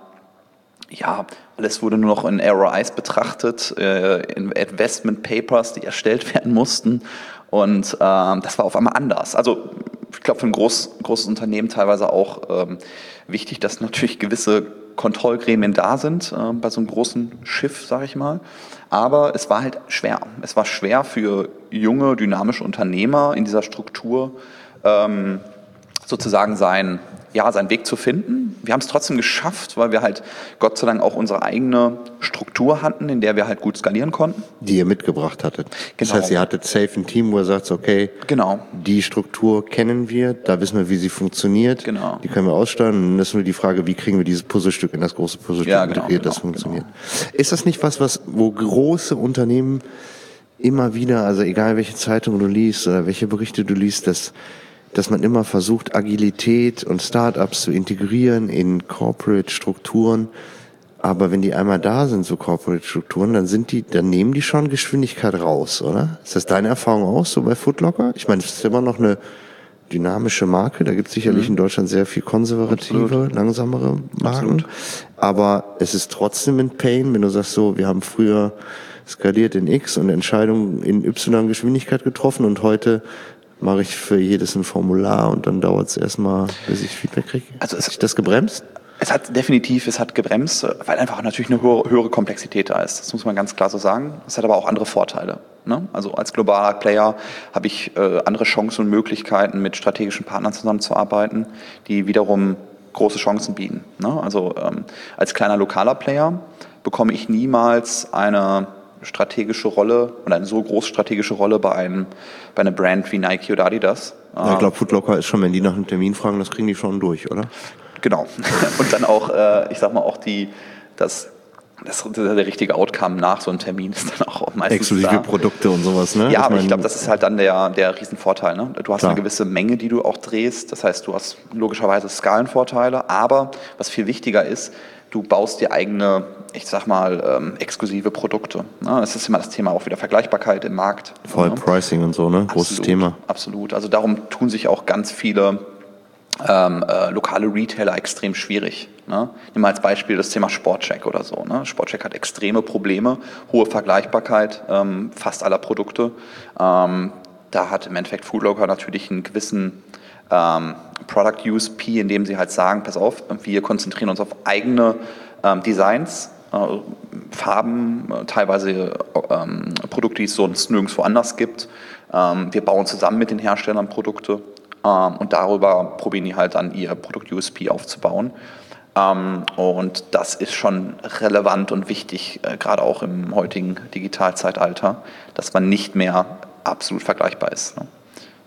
ja, alles wurde nur noch in R O Is betrachtet, äh, in Investment Papers, die erstellt werden mussten, und äh, das war auf einmal anders. Also ich glaube, für ein groß, großes Unternehmen teilweise auch ähm, wichtig, dass natürlich gewisse Kontrollgremien da sind, äh, bei so einem großen Schiff, sage ich mal. Aber es war halt schwer. Es war schwer für junge, dynamische Unternehmer in dieser Struktur, ähm, sozusagen sein, ja, seinen Weg zu finden. Wir haben es trotzdem geschafft, weil wir halt Gott sei Dank auch unsere eigene Struktur hatten, in der wir halt gut skalieren konnten.
Die ihr mitgebracht hattet. Das
Genau.
heißt, ihr hattet safe ein Team, wo ihr sagt, okay,
genau.
die Struktur kennen wir, da wissen wir, wie sie funktioniert,
genau.
die können wir aussteuern, und dann ist nur die Frage, wie kriegen wir dieses Puzzlestück in das große Puzzlestück
ja, genau,
integriert,
genau,
das funktioniert.
Genau.
Ist das nicht was, was, wo große Unternehmen immer wieder, also egal welche Zeitung du liest oder welche Berichte du liest, dass dass man immer versucht, Agilität und Startups zu integrieren in Corporate-Strukturen. Aber wenn die einmal da sind, so Corporate-Strukturen, dann sind die, dann nehmen die schon Geschwindigkeit raus, oder? Ist das deine Erfahrung auch so bei Foot Locker? Ich meine, es ist immer noch eine dynamische Marke. Da gibt es sicherlich mhm. in Deutschland sehr viel konservative, Absolut. langsamere Marken. Absolut. Aber es ist trotzdem ein Pain, wenn du sagst so, wir haben früher skaliert in X und Entscheidungen in Y-Geschwindigkeit getroffen, und heute mache ich für jedes ein Formular, und dann dauert es erstmal, bis ich Feedback kriege. Also ist das gebremst?
Es hat definitiv, es hat gebremst, weil einfach natürlich eine höhere, höhere Komplexität da ist. Das muss man ganz klar so sagen. Es hat aber auch andere Vorteile. Ne? Also als globaler Player habe ich äh, andere Chancen und Möglichkeiten, mit strategischen Partnern zusammenzuarbeiten, die wiederum große Chancen bieten. Ne? Also ähm, als kleiner lokaler Player bekomme ich niemals eine strategische Rolle oder eine so große strategische Rolle bei einem bei einer Brand wie Nike oder Adidas.
Ja, ich glaube, Foot Locker ist schon, wenn die nach einem Termin fragen, das kriegen die schon durch, oder?
Genau. Und dann auch, äh, ich sag mal, auch die, das, das, das der richtige Outcome nach so einem Termin ist dann auch meistens
exklusive da. Produkte und sowas, ne?
Ja,
ich
aber
mein,
ich glaube, das ist halt dann der, der Riesenvorteil. Ne? Du hast
klar.
eine gewisse Menge, die du auch drehst. Das heißt, du hast logischerweise Skalenvorteile. Aber was viel wichtiger ist, du baust dir eigene, ich sag mal, ähm, exklusive Produkte. Ne? Das ist immer das Thema auch wieder Vergleichbarkeit im Markt.
Voll
ne?
Pricing und so, ne? Großes
Absolut,
Thema.
Absolut. Also darum tun sich auch ganz viele ähm, äh, lokale Retailer extrem schwierig. Ne? Nimm mal als Beispiel das Thema Sportcheck oder so. Ne? Sportcheck hat extreme Probleme, hohe Vergleichbarkeit ähm, fast aller Produkte. Ähm, da hat im Endeffekt Foot Locker natürlich einen gewissen Ähm, Product U S P, indem sie halt sagen, pass auf, wir konzentrieren uns auf eigene ähm, Designs, äh, Farben, äh, teilweise ähm, Produkte, die es sonst nirgendwo anders gibt. Ähm, wir bauen zusammen mit den Herstellern Produkte ähm, und darüber probieren die halt dann ihr Produkt U S P aufzubauen. Ähm, und das ist schon relevant und wichtig, äh, gerade auch im heutigen Digitalzeitalter, dass man nicht mehr absolut vergleichbar ist. Ne?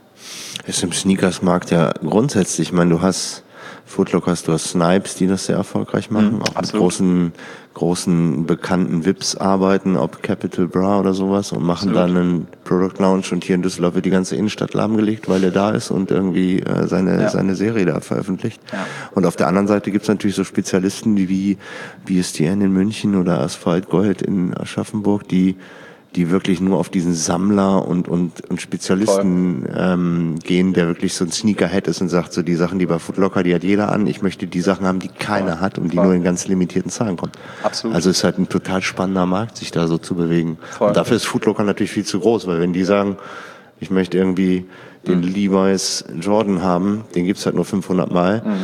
Ist im Sneakers-Markt ja grundsätzlich, ich meine, du hast Foot Lockers, du hast Snipes, die das sehr erfolgreich machen, mhm, auch absolut. mit großen, großen bekannten V I Ps arbeiten, ob Capital Bra oder sowas, und machen absolut. dann einen Product Launch, und hier in Düsseldorf wird die ganze Innenstadt lahmgelegt, weil er da ist und irgendwie äh, seine, ja. seine Serie da veröffentlicht. Ja. Und auf der anderen Seite gibt's natürlich so Spezialisten wie B S T N in München oder Asphalt Gold in Aschaffenburg, die die wirklich nur auf diesen Sammler und und und Spezialisten ähm, gehen, der wirklich so ein Sneakerhead ist und sagt, so die Sachen, die bei Foot Locker, die hat jeder an, ich möchte die Sachen haben, die keiner Voll. hat und die Voll. nur in ganz limitierten Zahlen kommen.
Absolut.
Also es ist halt ein total spannender Markt, sich da so zu bewegen.
Voll.
Und dafür ist Foot Locker natürlich viel zu groß, weil wenn die sagen, ich möchte irgendwie den mhm. Levi's Jordan haben, den gibt's halt nur fünfhundert Mal, mhm.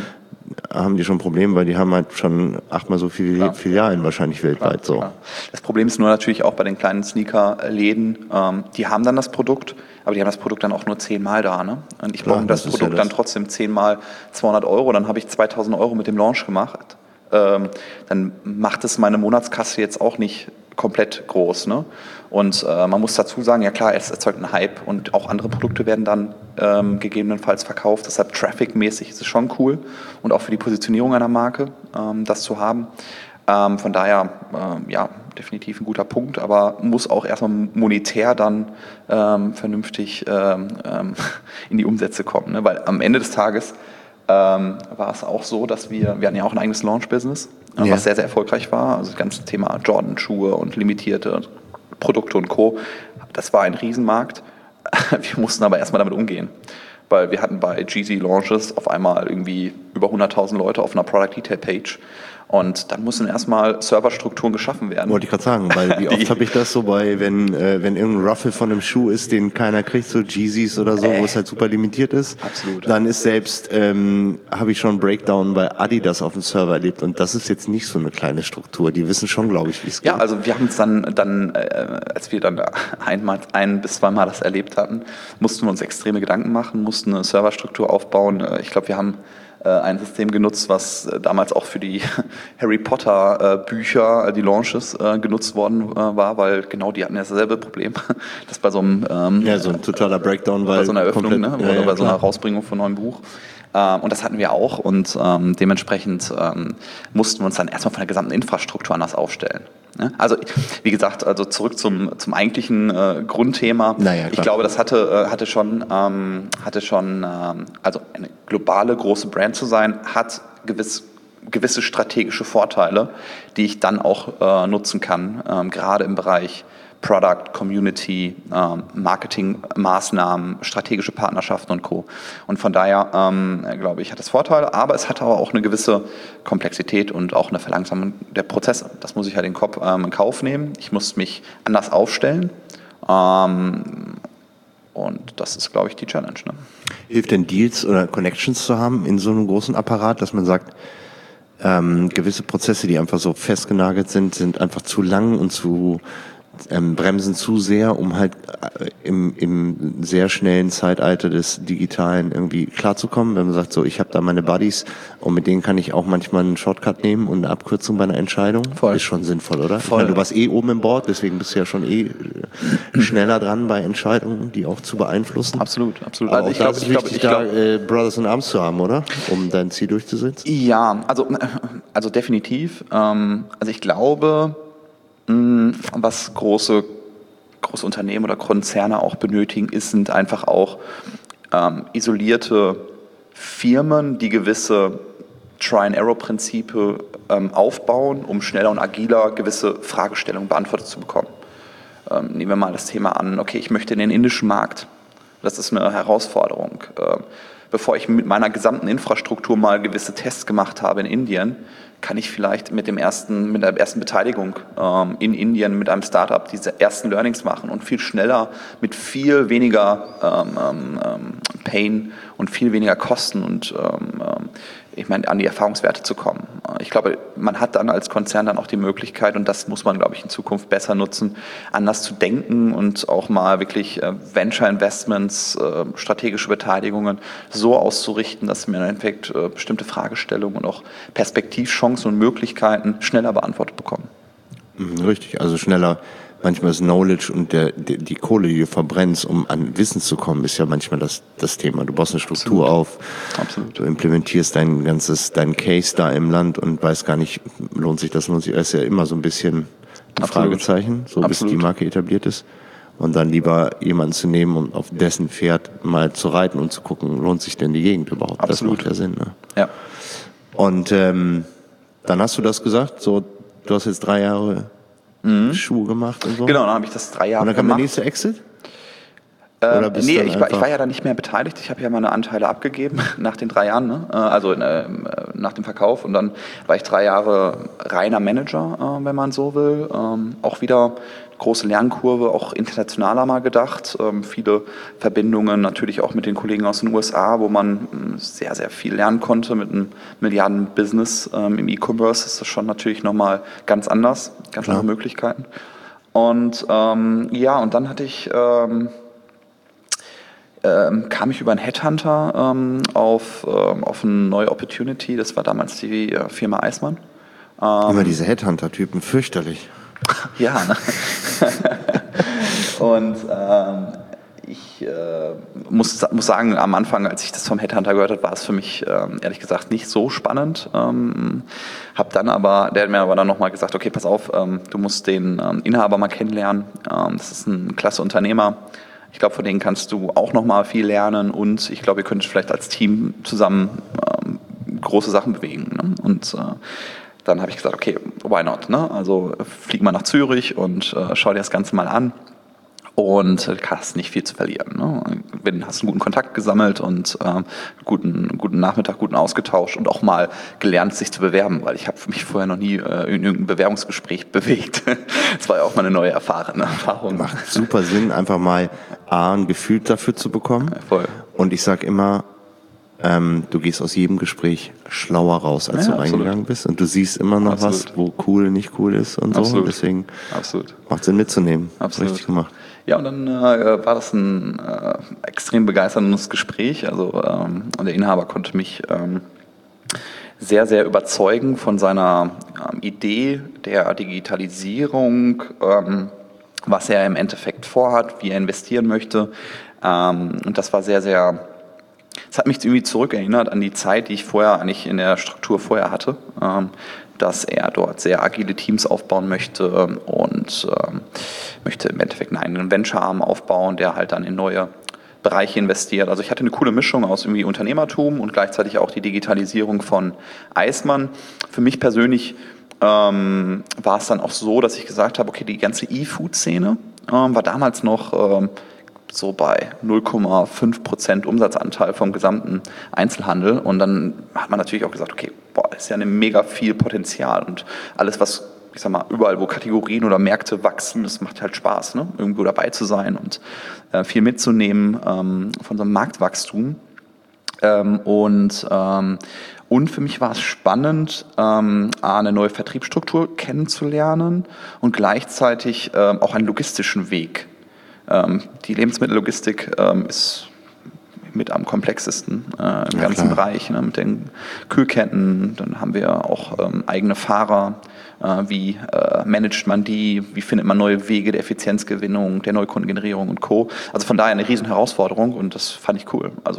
haben die schon ein Problem, weil die haben halt schon achtmal so viele ja. Filialen wahrscheinlich weltweit. Ja, so. Ja.
Das Problem ist nur natürlich auch bei den kleinen Sneaker-Läden, ähm, die haben dann das Produkt, aber die haben das Produkt dann auch nur zehnmal da. Ne? Und ich brauche das, das Produkt ja das. dann trotzdem zehnmal zweihundert Euro, dann habe ich zweitausend Euro mit dem Launch gemacht. Ähm, dann macht es meine Monatskasse jetzt auch nicht komplett groß. Ne? Und äh, man muss dazu sagen, ja klar, es erzeugt einen Hype und auch andere Produkte werden dann ähm, gegebenenfalls verkauft. Deshalb traffic-mäßig ist es schon cool und auch für die Positionierung einer Marke, ähm, das zu haben. Ähm, von daher, ähm, ja, definitiv ein guter Punkt, aber muss auch erstmal monetär dann ähm, vernünftig ähm, ähm, in die Umsätze kommen. Ne? Weil am Ende des Tages ähm, war es auch so, dass wir, wir hatten ja auch ein eigenes Launch-Business, äh, ja. was sehr, sehr erfolgreich war. Also das ganze Thema Jordan-Schuhe und limitierte Produkte und Co. Das war ein Riesenmarkt. Wir mussten aber erstmal damit umgehen, weil wir hatten bei Yeezy Launches auf einmal irgendwie über hunderttausend Leute auf einer Product Detail Page. Und dann mussten erstmal Serverstrukturen geschaffen werden.
Wollte ich gerade sagen, weil wie oft habe ich das so bei, wenn äh, wenn irgendein Ruffle von einem Schuh ist, den keiner kriegt, so Yeezys oder so, äh, wo es halt super limitiert ist.
Absolut.
Dann ist selbst, ähm, habe ich schon einen Breakdown bei Adidas auf dem Server erlebt und das ist jetzt nicht so eine kleine Struktur. Die wissen schon, glaube ich, wie es geht.
Ja, also wir haben es dann, dann äh, als wir dann einmal, ein bis zweimal das erlebt hatten, mussten wir uns extreme Gedanken machen, mussten eine Serverstruktur aufbauen. Ich glaube, wir haben ein System genutzt, was damals auch für die Harry Potter Bücher, die Launches genutzt worden war, weil genau die hatten ja dasselbe Problem, dass bei so einem ähm,
ja, so ein totaler Breakdown, weil
bei so einer Eröffnung,
komplett,
ne,
ja,
oder
ja,
bei so einer
klar.
Rausbringung von einem neuen Buch. Und das hatten wir auch und ähm, dementsprechend ähm, mussten wir uns dann erstmal von der gesamten Infrastruktur anders aufstellen. Ne? Also wie gesagt, also zurück zum, zum eigentlichen äh, Grundthema.
Naja,
ich glaube, das hatte, äh, hatte schon, ähm, hatte schon ähm, also eine globale große Brand zu sein, hat gewiss, gewisse strategische Vorteile, die ich dann auch äh, nutzen kann, ähm, gerade im Bereich Product, Community, ähm, Marketingmaßnahmen, strategische Partnerschaften und Co. Und von daher, ähm, glaube ich, hat es Vorteile, aber es hat aber auch eine gewisse Komplexität und auch eine Verlangsamung der Prozesse. Das muss ich halt in, Kopf, ähm, in Kauf nehmen. Ich muss mich anders aufstellen. Ähm, und das ist, glaube ich, die Challenge. Ne?
Hilft denn Deals oder Connections zu haben in so einem großen Apparat, dass man sagt, ähm, gewisse Prozesse, die einfach so festgenagelt sind, sind einfach zu lang und zu Ähm, bremsen zu sehr, um halt äh, im, im sehr schnellen Zeitalter des Digitalen irgendwie klarzukommen. Wenn man sagt, so, ich habe da meine Buddies und mit denen kann ich auch manchmal einen Shortcut nehmen und eine Abkürzung bei einer Entscheidung.
Voll.
Ist schon sinnvoll, oder?
Voll.
Ich meine, du warst eh oben im Board, deswegen bist du ja schon eh schneller dran bei Entscheidungen, die auch zu beeinflussen.
Absolut, absolut.
Aber
Also ich glaube,
es
ich
ist
glaube,
wichtig,
ich
da
glaube,
äh, Brothers in Arms zu haben, oder? Um dein Ziel durchzusetzen.
Ja, also, also definitiv. Ähm, also ich glaube, mh, was große große Unternehmen oder Konzerne auch benötigen, ist, sind einfach auch ähm, isolierte Firmen, die gewisse Try-and-Error-Prinzipe ähm, aufbauen, um schneller und agiler gewisse Fragestellungen beantwortet zu bekommen. Ähm, nehmen wir mal das Thema an, okay, ich möchte in den indischen Markt. Das ist eine Herausforderung. Ähm, bevor ich mit meiner gesamten Infrastruktur mal gewisse Tests gemacht habe in Indien, kann ich vielleicht mit dem ersten, mit der ersten Beteiligung ähm, in Indien mit einem Startup diese ersten Learnings machen und viel schneller mit viel weniger ähm, ähm, Pain und viel weniger Kosten und ähm, ich meine, an die Erfahrungswerte zu kommen. Ich glaube, man hat dann als Konzern dann auch die Möglichkeit, und das muss man, glaube ich, in Zukunft besser nutzen, anders zu denken und auch mal wirklich äh, Venture Investments, äh, strategische Beteiligungen so auszurichten, dass man im Endeffekt äh, bestimmte Fragestellungen und auch Perspektivchancen und Möglichkeiten schneller beantwortet bekommen.
Richtig, also schneller. Manchmal ist Knowledge und der, die, die Kohle, die du verbrennst, um an Wissen zu kommen, ist ja manchmal das, das Thema. Du baust eine Struktur
Absolut.
auf,
Absolut.
Du implementierst dein ganzes, dein Case da im Land und weißt gar nicht, lohnt sich das, lohnt sich das, ist ja immer so ein bisschen ein Absolut. Fragezeichen, so bis Absolut. Die Marke etabliert ist. Und dann lieber jemanden zu nehmen und auf dessen Pferd mal zu reiten und zu gucken, lohnt sich denn die Gegend überhaupt?
Absolut.
Das macht ja Sinn. Ne?
Ja.
Und ähm, dann hast du das gesagt, so, du hast jetzt drei Jahre Mhm. Schuhe gemacht und so?
Genau, dann habe ich das drei Jahre
gemacht. Und dann kam
gemacht.
der nächste Exit?
Ähm, Oder bist nee, ich war, ich war ja dann nicht mehr beteiligt. Ich habe ja meine Anteile abgegeben nach den drei Jahren, ne? also äh, nach dem Verkauf. Und dann war ich drei Jahre reiner Manager, äh, wenn man so will. Ähm, auch wieder große Lernkurve, auch internationaler mal gedacht. Ähm, viele Verbindungen natürlich auch mit den Kollegen aus den U S A, wo man ähm, sehr, sehr viel lernen konnte. Mit einem Milliarden-Business ähm, im E-Commerce ist das schon natürlich nochmal ganz anders, ganz
Klar.
andere Möglichkeiten. Und ähm, ja, und dann hatte ich... Ähm, Ähm, kam ich über einen Headhunter ähm, auf, ähm, auf eine neue Opportunity. Das war damals die äh, Firma Eismann. Ähm,
Immer diese Headhunter-Typen, fürchterlich.
ja, ne? Und ähm, ich äh, muss, muss sagen, am Anfang, als ich das vom Headhunter gehört habe, war es für mich ähm, ehrlich gesagt nicht so spannend. Ähm, hab dann aber, der hat mir aber dann nochmal gesagt, okay, pass auf, ähm, du musst den ähm, Inhaber mal kennenlernen. Ähm, das ist ein klasse Unternehmer. Ich glaube, von denen kannst du auch nochmal viel lernen und ich glaube, ihr könnt vielleicht als Team zusammen ähm, große Sachen bewegen. Ne? Und äh, dann habe ich gesagt, okay, why not? Ne? Also flieg mal nach Zürich und äh, schau dir das Ganze mal an. Und du hast nicht viel zu verlieren. Ne? Wenn hast einen guten Kontakt gesammelt und ähm, guten, guten Nachmittag, guten Austausch und auch mal gelernt, sich zu bewerben, weil ich habe mich vorher noch nie äh, in irgendein Bewerbungsgespräch bewegt. Das war ja auch mal eine neue erfahrene Erfahrung.
Macht super Sinn, einfach mal A, ein Gefühl dafür zu bekommen.
Ja, voll.
Und ich sag immer, ähm, du gehst aus jedem Gespräch schlauer raus, als
Ja,
du reingegangen
absolut.
bist. Und du siehst immer noch
Absolut.
was, wo cool, nicht cool ist und so.
Absolut.
Deswegen
Absolut.
macht Sinn mitzunehmen.
Absolut.
Richtig gemacht.
Ja, und dann äh, war das ein äh, extrem begeisterndes Gespräch. Also ähm, der Inhaber konnte mich ähm, sehr, sehr überzeugen von seiner ähm, Idee der Digitalisierung, ähm, was er im Endeffekt vorhat, wie er investieren möchte. Ähm, und das war sehr, sehr, es hat mich irgendwie zurückerinnert an die Zeit, die ich vorher eigentlich in der Struktur vorher hatte. Ähm, dass er dort sehr agile Teams aufbauen möchte und ähm, möchte im Endeffekt einen eigenen Venture-Arm aufbauen, der halt dann in neue Bereiche investiert. Also ich hatte eine coole Mischung aus irgendwie Unternehmertum und gleichzeitig auch die Digitalisierung von Eismann. Für mich persönlich ähm, war es dann auch so, dass ich gesagt habe, okay, die ganze E-Food-Szene ähm, war damals noch ähm, so bei null Komma fünf Prozent Umsatzanteil vom gesamten Einzelhandel. Und dann hat man natürlich auch gesagt, okay, boah, das ist ja eine mega viel Potenzial. Und alles, was, ich sag mal, überall, wo Kategorien oder Märkte wachsen, das macht halt Spaß, ne? Irgendwo dabei zu sein und äh, viel mitzunehmen ähm, von so einem Marktwachstum. Ähm, und ähm, Und für mich war es spannend, ähm, eine neue Vertriebsstruktur kennenzulernen und gleichzeitig ähm, auch einen logistischen Weg. Ähm, die Lebensmittellogistik ähm, ist mit am komplexesten äh, im
Ja,
ganzen
klar.
Bereich, ne, mit den Kühlketten. Dann haben wir auch ähm, eigene Fahrer. Äh, wie äh, managt man die? Wie findet man neue Wege der Effizienzgewinnung, der Neukundengenerierung und Co.? Also von daher eine riesen Herausforderung und das fand ich cool. Also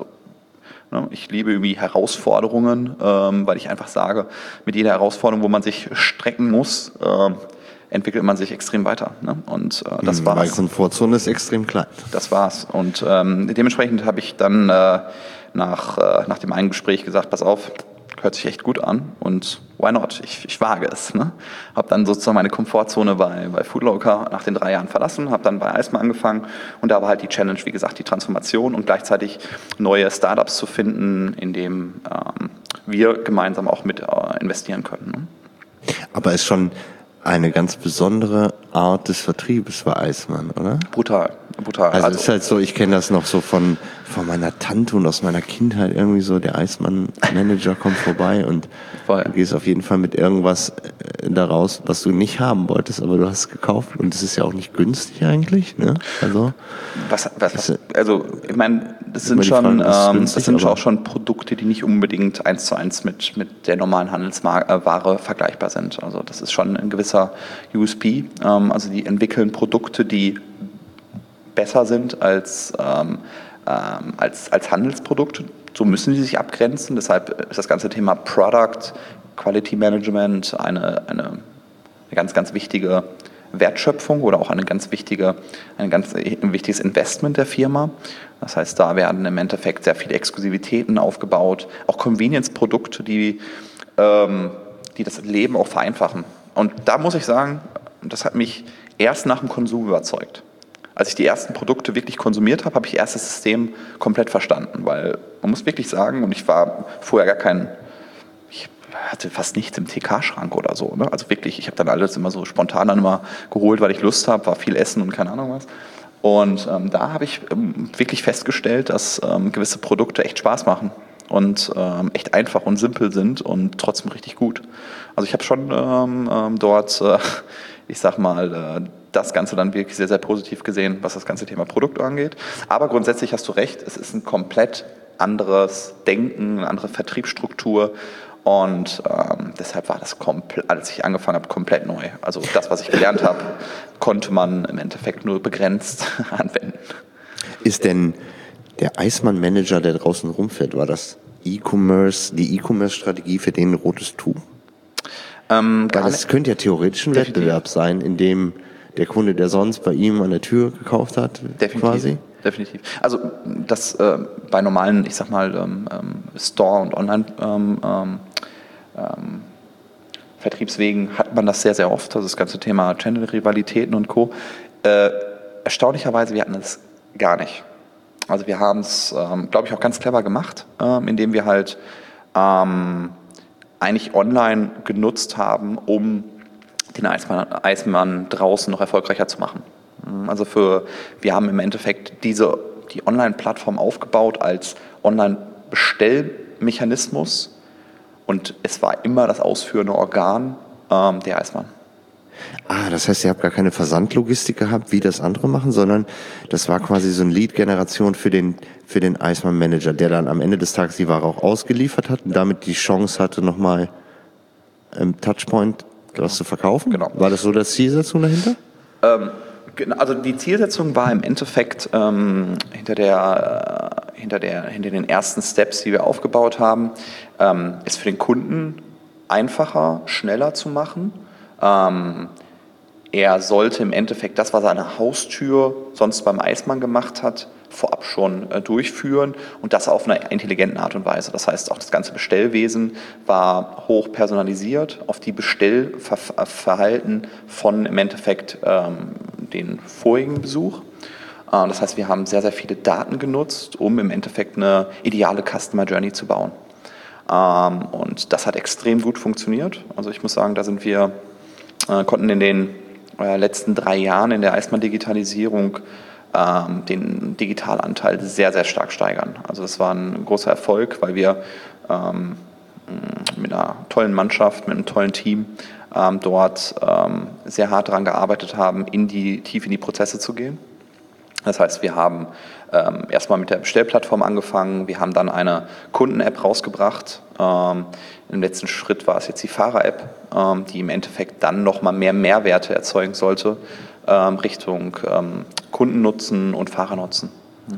ne, ich liebe irgendwie Herausforderungen, ähm, weil ich einfach sage, mit jeder Herausforderung, wo man sich strecken muss, ähm, entwickelt man sich extrem weiter. Ne? Und äh, das
Mhm, weil
war's.
Komfortzone ist extrem klein.
Das war's. Und ähm, dementsprechend habe ich dann äh, nach, äh, nach dem einen Gespräch gesagt, pass auf, hört sich echt gut an und why not? Ich, ich wage es. Ne? Habe dann sozusagen meine Komfortzone bei, bei Foodlocker nach den drei Jahren verlassen, habe dann bei Eismann angefangen und da war halt die Challenge, wie gesagt, die Transformation und gleichzeitig neue Startups zu finden, in dem ähm, wir gemeinsam auch mit äh, investieren können. Ne?
Aber ist schon eine ganz besondere Art des Vertriebes bei Eismann, oder?
Brutal, brutal.
Also es ist halt so, ich kenne das noch so von, von meiner Tante und aus meiner Kindheit irgendwie so, der Eismann-Manager kommt vorbei und
Voll.
du gehst auf jeden Fall mit irgendwas äh, da raus, was du nicht haben wolltest, aber du hast es gekauft und es ist ja auch nicht günstig eigentlich, ne? Also
Was, was, was, also ich meine, das sind
immer die
schon,
Frage, das ist
ähm,
günstig,
das sind schon
aber-
auch schon Produkte, die nicht unbedingt eins zu eins mit, mit der normalen Handelsware vergleichbar sind. Also das ist schon ein gewisser U S P. Ähm, also die entwickeln Produkte, die besser sind als, ähm, ähm, als, als Handelsprodukte. So müssen sie sich abgrenzen. Deshalb ist das ganze Thema Product, Quality Management eine, eine, eine ganz, ganz wichtige Wertschöpfung oder auch eine ganz wichtige, ein ganz ein wichtiges Investment der Firma. Das heißt, da werden im Endeffekt sehr viele Exklusivitäten aufgebaut, auch Convenience-Produkte, die, ähm, die das Leben auch vereinfachen. Und da muss ich sagen, das hat mich erst nach dem Konsum überzeugt. Als ich die ersten Produkte wirklich konsumiert habe, habe ich erst das System komplett verstanden, weil man muss wirklich sagen, und ich war vorher gar kein, ich hatte fast nichts im T K-Schrank oder so. Ne? Also wirklich, ich habe dann alles immer so spontan dann immer geholt, weil ich Lust habe, war viel Essen und keine Ahnung was. Und ähm, da habe ich ähm, wirklich festgestellt, dass ähm, gewisse Produkte echt Spaß machen und ähm, echt einfach und simpel sind und trotzdem richtig gut. Also ich habe schon ähm, ähm, dort, äh, ich sag mal, äh, das Ganze dann wirklich sehr, sehr positiv gesehen, was das ganze Thema Produkt angeht. Aber grundsätzlich hast du recht, es ist ein komplett anderes Denken, eine andere Vertriebsstruktur. Und ähm, deshalb war das, komplett, als ich angefangen habe, komplett neu. Also das, was ich gelernt habe, konnte man im Endeffekt nur begrenzt anwenden.
Ist denn der Eismann-Manager, der draußen rumfährt, war das E-Commerce, die E-Commerce-Strategie für den ein rotes Tuch?
Ähm,
Weil das könnte ja theoretisch ein Definitiv. Wettbewerb sein, in dem der Kunde, der sonst bei ihm an der Tür gekauft hat,
Definitiv.
quasi.
Definitiv. Also das äh, bei normalen, ich sag mal, ähm, Store- und Online- ähm, ähm, Vertriebswegen hat man das sehr, sehr oft, also das ganze Thema Channel-Rivalitäten und Co. Äh, erstaunlicherweise, wir hatten das gar nicht. Also wir haben es, ähm, glaube ich, auch ganz clever gemacht, ähm, indem wir halt ähm, eigentlich online genutzt haben, um den Eismann, Eismann draußen noch erfolgreicher zu machen. Also für, wir haben im Endeffekt diese, die Online-Plattform aufgebaut als Online-Bestellmechanismus und es war immer das ausführende Organ ähm, der Eismann.
Ah, das heißt, ihr habt gar keine Versandlogistik gehabt, wie das andere machen, sondern das war quasi so eine Lead-Generation für den, für den Eismann-Manager, der dann am Ende des Tages die Ware auch ausgeliefert hat und damit die Chance hatte, nochmal im Touchpoint was zu verkaufen?
Genau.
War das so das Zielsetzung dahinter?
Ähm, also die Zielsetzung war im Endeffekt ähm, hinter, der, äh, hinter, der, hinter den ersten Steps, die wir aufgebaut haben, ähm, es für den Kunden einfacher, schneller zu machen. Ähm, er sollte im Endeffekt das, was er an der Haustür sonst beim Eismann gemacht hat, vorab schon äh, durchführen und das auf einer intelligenten Art und Weise. Das heißt, auch das ganze Bestellwesen war hoch personalisiert auf die Bestellverhalten von im Endeffekt ähm, den vorigen Besuch. Äh, das heißt, wir haben sehr, sehr viele Daten genutzt, um im Endeffekt eine ideale Customer Journey zu bauen. Ähm, und das hat extrem gut funktioniert. Also ich muss sagen, da sind wir, äh, konnten in den äh, letzten drei Jahren in der Eismann-Digitalisierung den Digitalanteil sehr, sehr stark steigern. Also das war ein großer Erfolg, weil wir ähm, mit einer tollen Mannschaft, mit einem tollen Team ähm, dort ähm, sehr hart daran gearbeitet haben, in die, tief in die Prozesse zu gehen. Das heißt, wir haben ähm, erstmal mit der Bestellplattform angefangen, wir haben dann eine Kunden-App rausgebracht. Ähm, Im letzten Schritt war es jetzt die Fahrer-App, ähm, die im Endeffekt dann nochmal mehr Mehrwerte erzeugen sollte, ähm, Richtung ähm, Kundennutzen und Fahrernutzen.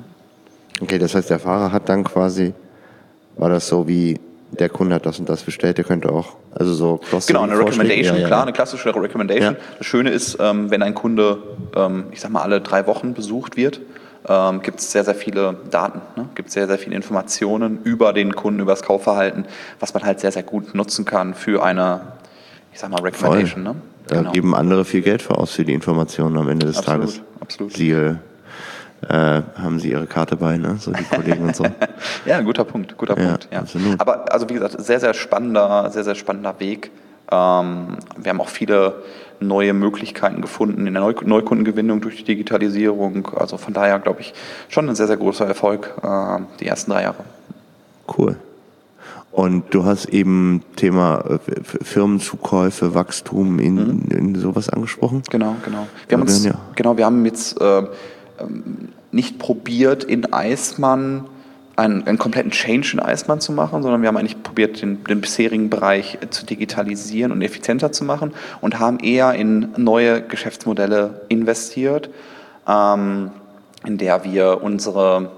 Okay, das heißt, der Fahrer hat dann quasi, war das so wie, der Kunde hat das und das bestellt, der könnte auch, also so
Genau, eine Recommendation,
ja, ja,
klar,
ja.
eine klassische Recommendation. Ja. Das Schöne ist, ähm, wenn ein Kunde, ähm, ich sag mal, alle drei Wochen besucht wird, ähm, gibt es sehr, sehr viele Daten, ne? Gibt es sehr, sehr viele Informationen über den Kunden, über das Kaufverhalten, was man halt sehr, sehr gut nutzen kann für eine, ich sag mal, Recommendation. Ne?
Da
Genau.
geben andere viel Geld für aus für die Informationen am Ende des
absolut,
Tages.
Absolut.
Siehe, äh, haben sie ihre Karte bei, ne? So die Kollegen und so.
Ja, guter Punkt, guter
ja,
Punkt. Ja.
Absolut.
Aber also wie gesagt, sehr, sehr spannender, sehr, sehr spannender Weg. Ähm, wir haben auch viele neue Möglichkeiten gefunden in der Neu- Neukundengewinnung durch die Digitalisierung. Also von daher glaube ich schon ein sehr, sehr großer Erfolg äh, die ersten drei Jahre.
Cool. Und du hast eben Thema Firmenzukäufe, Wachstum in, mhm. in sowas angesprochen?
Genau, genau. Wir haben uns, ja. genau, wir haben jetzt äh, nicht probiert, in Eismann einen, einen kompletten Change in Eismann zu machen, sondern wir haben eigentlich probiert, den, den bisherigen Bereich zu digitalisieren und effizienter zu machen und haben eher in neue Geschäftsmodelle investiert, ähm, in der wir unsere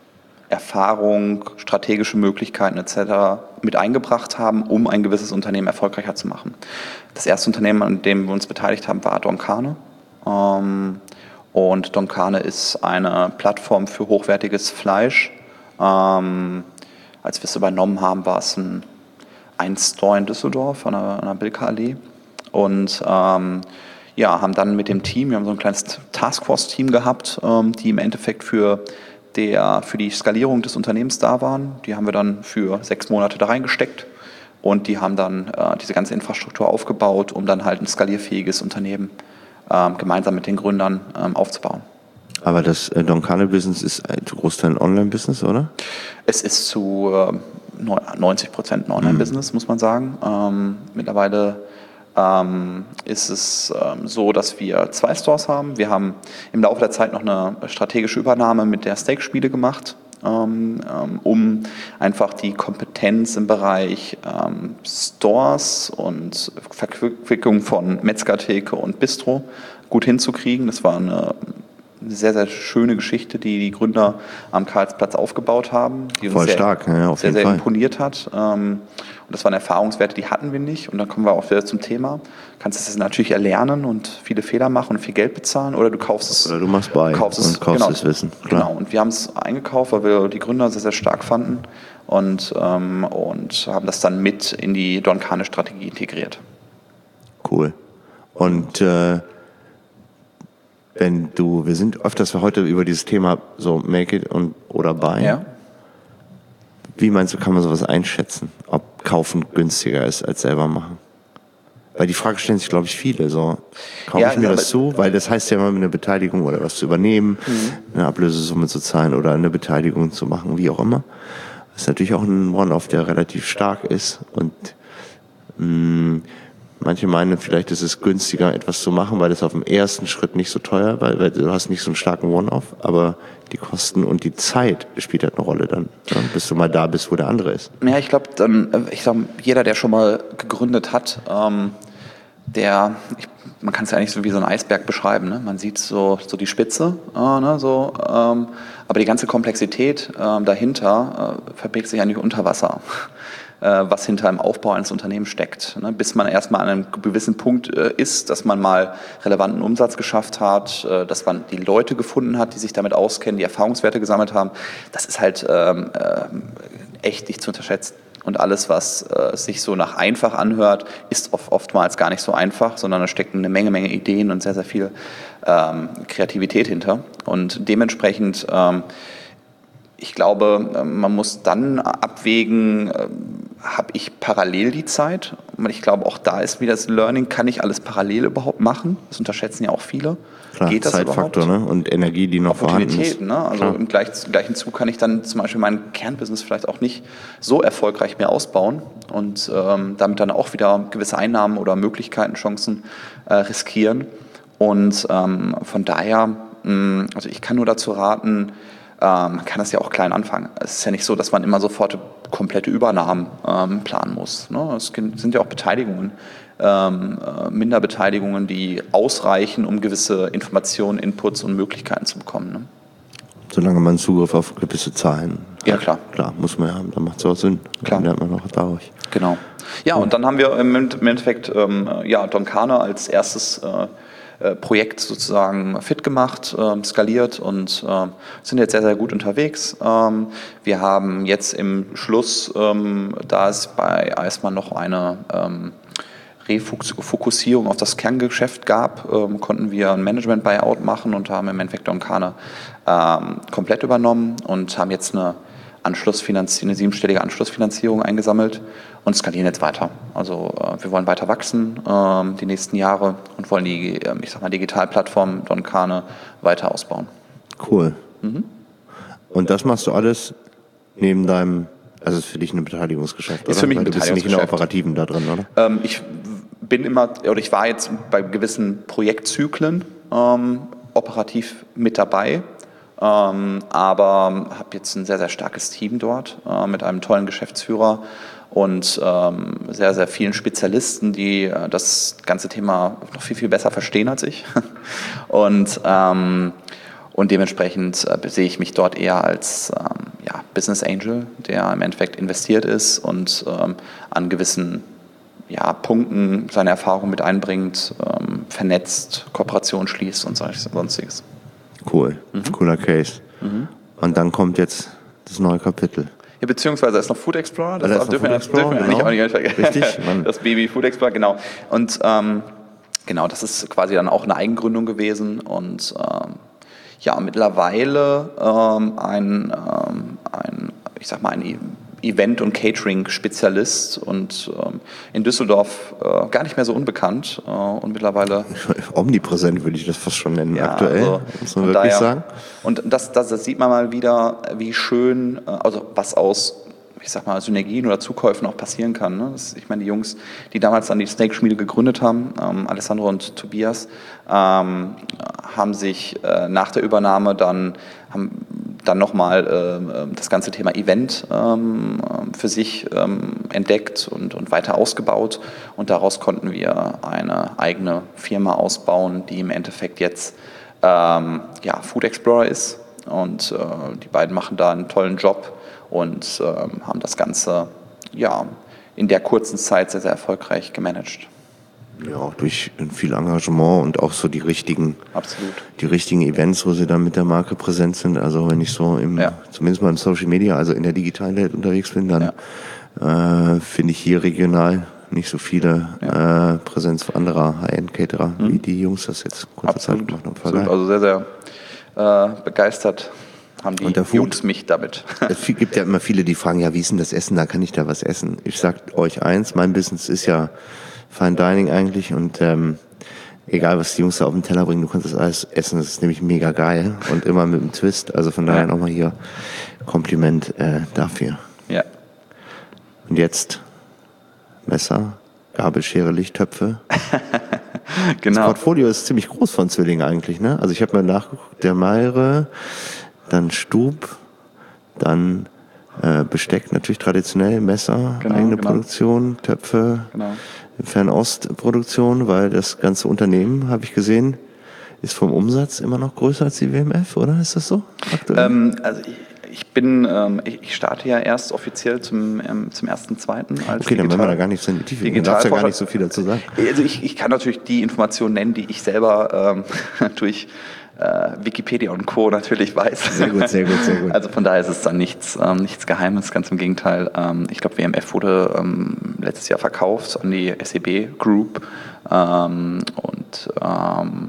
Erfahrung, strategische Möglichkeiten et cetera mit eingebracht haben, um ein gewisses Unternehmen erfolgreicher zu machen. Das erste Unternehmen, an dem wir uns beteiligt haben, war Doncane. Ähm, und Doncane ist eine Plattform für hochwertiges Fleisch. Ähm, als wir es übernommen haben, war es ein, ein Store in Düsseldorf an der, an der Bilka-Allee. Und ähm, ja, haben dann mit dem Team, wir haben so ein kleines Taskforce-Team gehabt, ähm, die im Endeffekt für Der für die Skalierung des Unternehmens da waren. Die haben wir dann für sechs Monate da reingesteckt und die haben dann äh, diese ganze Infrastruktur aufgebaut, um dann halt ein skalierfähiges Unternehmen ähm, gemeinsam mit den Gründern ähm, aufzubauen.
Aber das äh, Doncane-Business ist ein Großteil ein Online-Business, oder?
Es ist zu äh, neunzig Prozent ein Online-Business, mhm. muss man sagen. Ähm, mittlerweile ähm, ist es ähm, so, dass wir zwei Stores haben. Wir haben im Laufe der Zeit noch eine strategische Übernahme mit der Steak-Spiele gemacht, ähm, ähm, um einfach die Kompetenz im Bereich ähm, Stores und Verquickung von Metzgertheke und Bistro gut hinzukriegen. Das war eine Eine sehr, sehr schöne Geschichte, die die Gründer am Karlsplatz aufgebaut haben, die
Voll
uns sehr,
stark, ja, auf
sehr,
jeden
sehr
Fall.
imponiert hat. Und das waren Erfahrungswerte, die hatten wir nicht. Und dann kommen wir auch wieder zum Thema. Du kannst es natürlich erlernen und viele Fehler machen und viel Geld bezahlen, oder du kaufst es.
Oder du machst bei
kaufst es,
und kaufst
genau,
das Wissen. Klar.
Genau, und wir haben es eingekauft, weil wir die Gründer sehr, sehr stark fanden und, ähm, und haben das dann mit in die Doncane-Strategie integriert.
Cool. Und äh, wenn du, wir sind öfters heute über dieses Thema so make it und oder buy.
Ja.
Wie meinst du, kann man sowas einschätzen? Ob kaufen günstiger ist als selber machen? Weil die Frage stellen sich, glaube ich, viele. So, kaufe
Ja,
ich mir
aber
das zu? Weil das heißt ja immer, eine Beteiligung oder was zu übernehmen, mhm. eine Ablösesumme zu zahlen oder eine Beteiligung zu machen, wie auch immer. Das ist natürlich auch ein One-Off, der relativ stark ist. Und mh, manche meinen, vielleicht ist es günstiger, etwas zu machen, weil das auf dem ersten Schritt nicht so teuer, weil, weil du hast nicht so einen starken One-Off, aber die Kosten und die Zeit spielt halt eine Rolle dann, ja, bis du mal da bist, wo der andere ist.
Ja, ich glaube, dann, ich glaube, jeder, der schon mal gegründet hat, ähm, der, ich, man kann es ja eigentlich so wie so ein Eisberg beschreiben, ne? Man sieht so, so die Spitze, äh, ne? so, ähm, aber die ganze Komplexität äh, dahinter äh, verbirgt sich eigentlich unter Wasser. Was hinter dem Aufbau eines Unternehmens steckt. Bis man erstmal an einem gewissen Punkt ist, dass man mal relevanten Umsatz geschafft hat, dass man die Leute gefunden hat, die sich damit auskennen, die Erfahrungswerte gesammelt haben. Das ist halt ähm, echt nicht zu unterschätzen. Und alles, was äh, sich so nach einfach anhört, ist oft, oftmals gar nicht so einfach, sondern da stecken eine Menge, Menge Ideen und sehr, sehr viel ähm, Kreativität hinter. Und dementsprechend ähm, ich glaube, man muss dann abwägen, habe ich parallel die Zeit? Ich glaube, auch da ist wieder das Learning, kann ich alles parallel überhaupt machen? Das unterschätzen ja auch viele.
Klar,
Geht das
Zeitfaktor,
überhaupt?
Ne? Und Energie, die noch vorhanden ist.
Ne? Also Klar. im gleich, gleichen Zug kann ich dann zum Beispiel mein Kernbusiness vielleicht auch nicht so erfolgreich mehr ausbauen und ähm, damit dann auch wieder gewisse Einnahmen oder Möglichkeiten, Chancen äh, riskieren. Und ähm, von daher, mh, also ich kann nur dazu raten, man kann das ja auch klein anfangen. Es ist ja nicht so, dass man immer sofort komplette Übernahmen ähm, planen muss. Ne? Es sind ja auch Beteiligungen, ähm, äh, Minderbeteiligungen, die ausreichen, um gewisse Informationen, Inputs und Möglichkeiten zu bekommen. Ne?
Solange man Zugriff auf gewisse Zahlen hat.
Ja, klar.
Klar, muss man ja haben, dann macht es auch Sinn.
Klar.
Dann lernt man auch dadurch.
Genau. Ja, und dann haben wir im Endeffekt ähm, ja, Doncane als erstes äh, Projekt sozusagen fit gemacht, äh, skaliert und äh, sind jetzt sehr, sehr gut unterwegs. Ähm, wir haben jetzt im Schluss, ähm, da es bei Eismann noch eine ähm, Refokussierung auf das Kerngeschäft gab, ähm, konnten wir ein Management-Buyout machen und haben im Endeffekt Doncane ähm, komplett übernommen und haben jetzt eine Anschlussfinanzierung, eine siebenstellige Anschlussfinanzierung eingesammelt und skalieren jetzt weiter. Also äh, wir wollen weiter wachsen ähm, die nächsten Jahre und wollen die, äh, ich sag mal, Digitalplattform Doncane weiter ausbauen.
Cool. Mhm. Und das machst du alles neben deinem, also ist für dich ein Beteiligungsgeschäft, oder?
Ist für mich ein
Weil du bist nicht in der Operativen da drin, oder?
Ähm, ich bin immer, oder ich war jetzt bei gewissen Projektzyklen ähm, operativ mit dabei. Ähm, aber habe jetzt ein sehr, sehr starkes Team dort äh, mit einem tollen Geschäftsführer und ähm, sehr, sehr vielen Spezialisten, die äh, das ganze Thema noch viel, viel besser verstehen als ich. und, ähm, und dementsprechend äh, sehe ich mich dort eher als ähm, ja, Business Angel, der im Endeffekt investiert ist und ähm, an gewissen ja, Punkten seine Erfahrung mit einbringt, ähm, vernetzt, Kooperation schließt und sonstiges.
Cool,
mhm.
cooler Case. Mhm. Und dann kommt jetzt das neue Kapitel.
Ja, beziehungsweise ist noch Food Explorer, das,
das
darf, dürfen,
Food Explorer,
dürfen wir
genau.
nicht, auch nicht vergessen.
Richtig,
das Baby Food Explorer, genau. Und ähm, genau, das ist quasi dann auch eine Eigengründung gewesen und ähm, ja, mittlerweile ähm, ein, ähm, ein, ich sag mal, ein Event- und Catering-Spezialist und ähm, in Düsseldorf äh, gar nicht mehr so unbekannt äh, und mittlerweile
omnipräsent würde ich das fast schon nennen,
ja,
aktuell,
also,
muss man wirklich
daher,
sagen.
Und das, das, das sieht man mal wieder, wie schön, äh, also was aus, ich sag mal, Synergien oder Zukäufen auch passieren kann. Ne? Das, ich meine, die Jungs, die damals dann die Snake-Schmiede gegründet haben, ähm, Alessandro und Tobias, ähm, haben sich äh, nach der Übernahme dann, haben dann nochmal äh, das ganze Thema Event ähm, für sich ähm, entdeckt und, und weiter ausgebaut. Und daraus konnten wir eine eigene Firma ausbauen, die im Endeffekt jetzt ähm, ja, Food Explorer ist. Und äh, die beiden machen da einen tollen Job und ähm, haben das Ganze ja, in der kurzen Zeit sehr, sehr erfolgreich gemanagt.
Ja, auch durch viel Engagement und auch so die richtigen,
Absolut.
die richtigen Events, wo sie dann mit der Marke präsent sind. Also wenn ich so im, ja. zumindest mal im Social Media, also in der digitalen Welt unterwegs bin, dann ja. äh, finde ich hier regional nicht so viele ja. äh, Präsenz anderer High-End-Caterer, mhm. wie die Jungs das jetzt kurze Zeit gemacht haben.
Absolut. Also sehr, sehr äh, begeistert haben die Jungs mich damit.
Es gibt ja immer viele, die fragen, ja, wie ist denn das Essen, da kann ich da was essen. Ich sag euch eins, mein Business ist ja Fine Dining eigentlich und ähm, egal, was die Jungs da auf den Teller bringen, du kannst das alles essen, das ist nämlich mega geil und immer mit einem Twist, also von daher ja. nochmal hier Kompliment äh, dafür.
Ja.
Und jetzt Messer, Gabel, Schere, Lichttöpfe.
Genau.
Das Portfolio ist ziemlich groß von Zwilling eigentlich, ne? Also ich habe mal nachgeguckt, der Meire, dann Stub, dann äh, Besteck, natürlich traditionell, Messer, genau, eigene genau. Produktion, Töpfe, genau. Fernostproduktion, weil das ganze Unternehmen, habe ich gesehen, ist vom Umsatz immer noch größer als die W M F, oder? Ist das so aktuell?
Ähm, also ich, ich bin, ähm, ich, ich starte ja erst offiziell zum, ähm, zum ersten Zweiten als
Okay, dann werden wir da gar nicht so in die Tiefe gehen. Du darfst ja gar nicht so viel dazu sagen.
Also ich, ich kann natürlich die Informationen nennen, die ich selber ähm, durch äh, Wikipedia und Co. natürlich weiß.
Sehr gut, sehr gut, sehr gut.
Also von daher ist es dann nichts, ähm, nichts Geheimes, ganz im Gegenteil. Ähm, ich glaube, W M F wurde ähm, letztes Jahr verkauft an die S E B Group ähm, und ähm,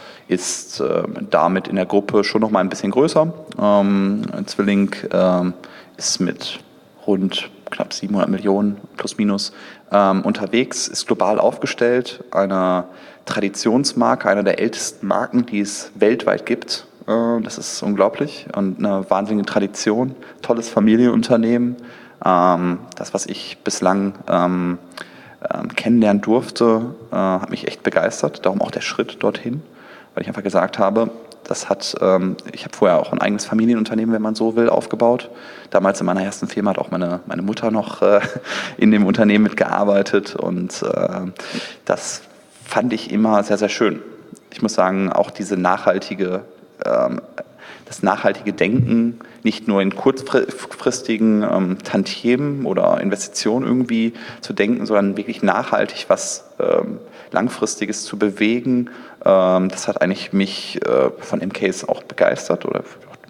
ist äh, damit in der Gruppe schon noch mal ein bisschen größer. Ähm, Zwilling ähm, ist mit rund knapp siebenhundert Millionen plus minus ähm, unterwegs, ist global aufgestellt, eine Traditionsmarke, einer der ältesten Marken, die es weltweit gibt. Äh, das ist unglaublich und eine wahnsinnige Tradition, tolles Familienunternehmen. Ähm, das, was ich bislang ähm, ähm, kennenlernen durfte, äh, hat mich echt begeistert, darum auch der Schritt dorthin. Weil ich einfach gesagt habe, das hat, ähm, ich habe vorher auch ein eigenes Familienunternehmen, wenn man so will, aufgebaut. Damals in meiner ersten Firma hat auch meine, meine Mutter noch äh, in dem Unternehmen mitgearbeitet und äh, das fand ich immer sehr, sehr schön. Ich muss sagen, auch diese nachhaltige, ähm, das nachhaltige Denken, nicht nur in kurzfristigen ähm, Tantiemen oder Investitionen irgendwie zu denken, sondern wirklich nachhaltig was ähm, Langfristiges zu bewegen. Ähm, das hat eigentlich mich äh, von M Ks auch begeistert oder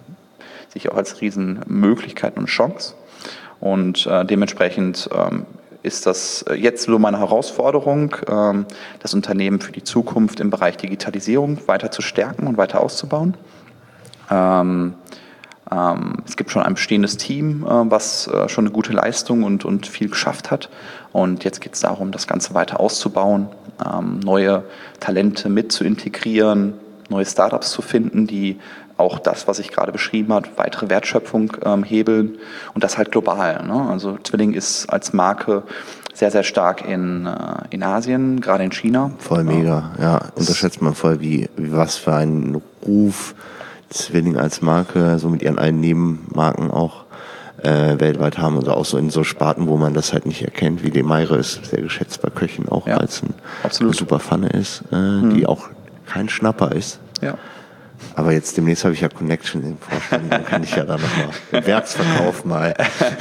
sehe ich auch als Riesenmöglichkeit und Chance. Und äh, dementsprechend ähm, ist das jetzt so meine Herausforderung, ähm, das Unternehmen für die Zukunft im Bereich Digitalisierung weiter zu stärken und weiter auszubauen. Ähm, ähm, es gibt schon ein bestehendes Team, äh, was äh, schon eine gute Leistung und, und viel geschafft hat. Und jetzt geht es darum, das Ganze weiter auszubauen, ähm, neue Talente mit zu integrieren, neue Startups zu finden, die auch das, was ich gerade beschrieben habe, weitere Wertschöpfung ähm, hebeln und das halt global. Ne? Also Zwilling ist als Marke sehr, sehr stark in, äh, in Asien, gerade in China.
Voll mega, ja. Unterschätzt man voll, wie, wie was für einen Ruf Zwilling als Marke, so mit ihren allen Nebenmarken auch äh, weltweit haben. Also auch so in so Sparten, wo man das halt nicht erkennt, wie die Meire ist sehr geschätzt bei Köchen auch, ja, weil es ein, eine super Pfanne ist, äh, mhm. die auch kein Schnapper ist.
Ja.
Aber jetzt demnächst habe ich ja Connection im Vorstand, dann kann ich ja da nochmal den Werksverkauf mal.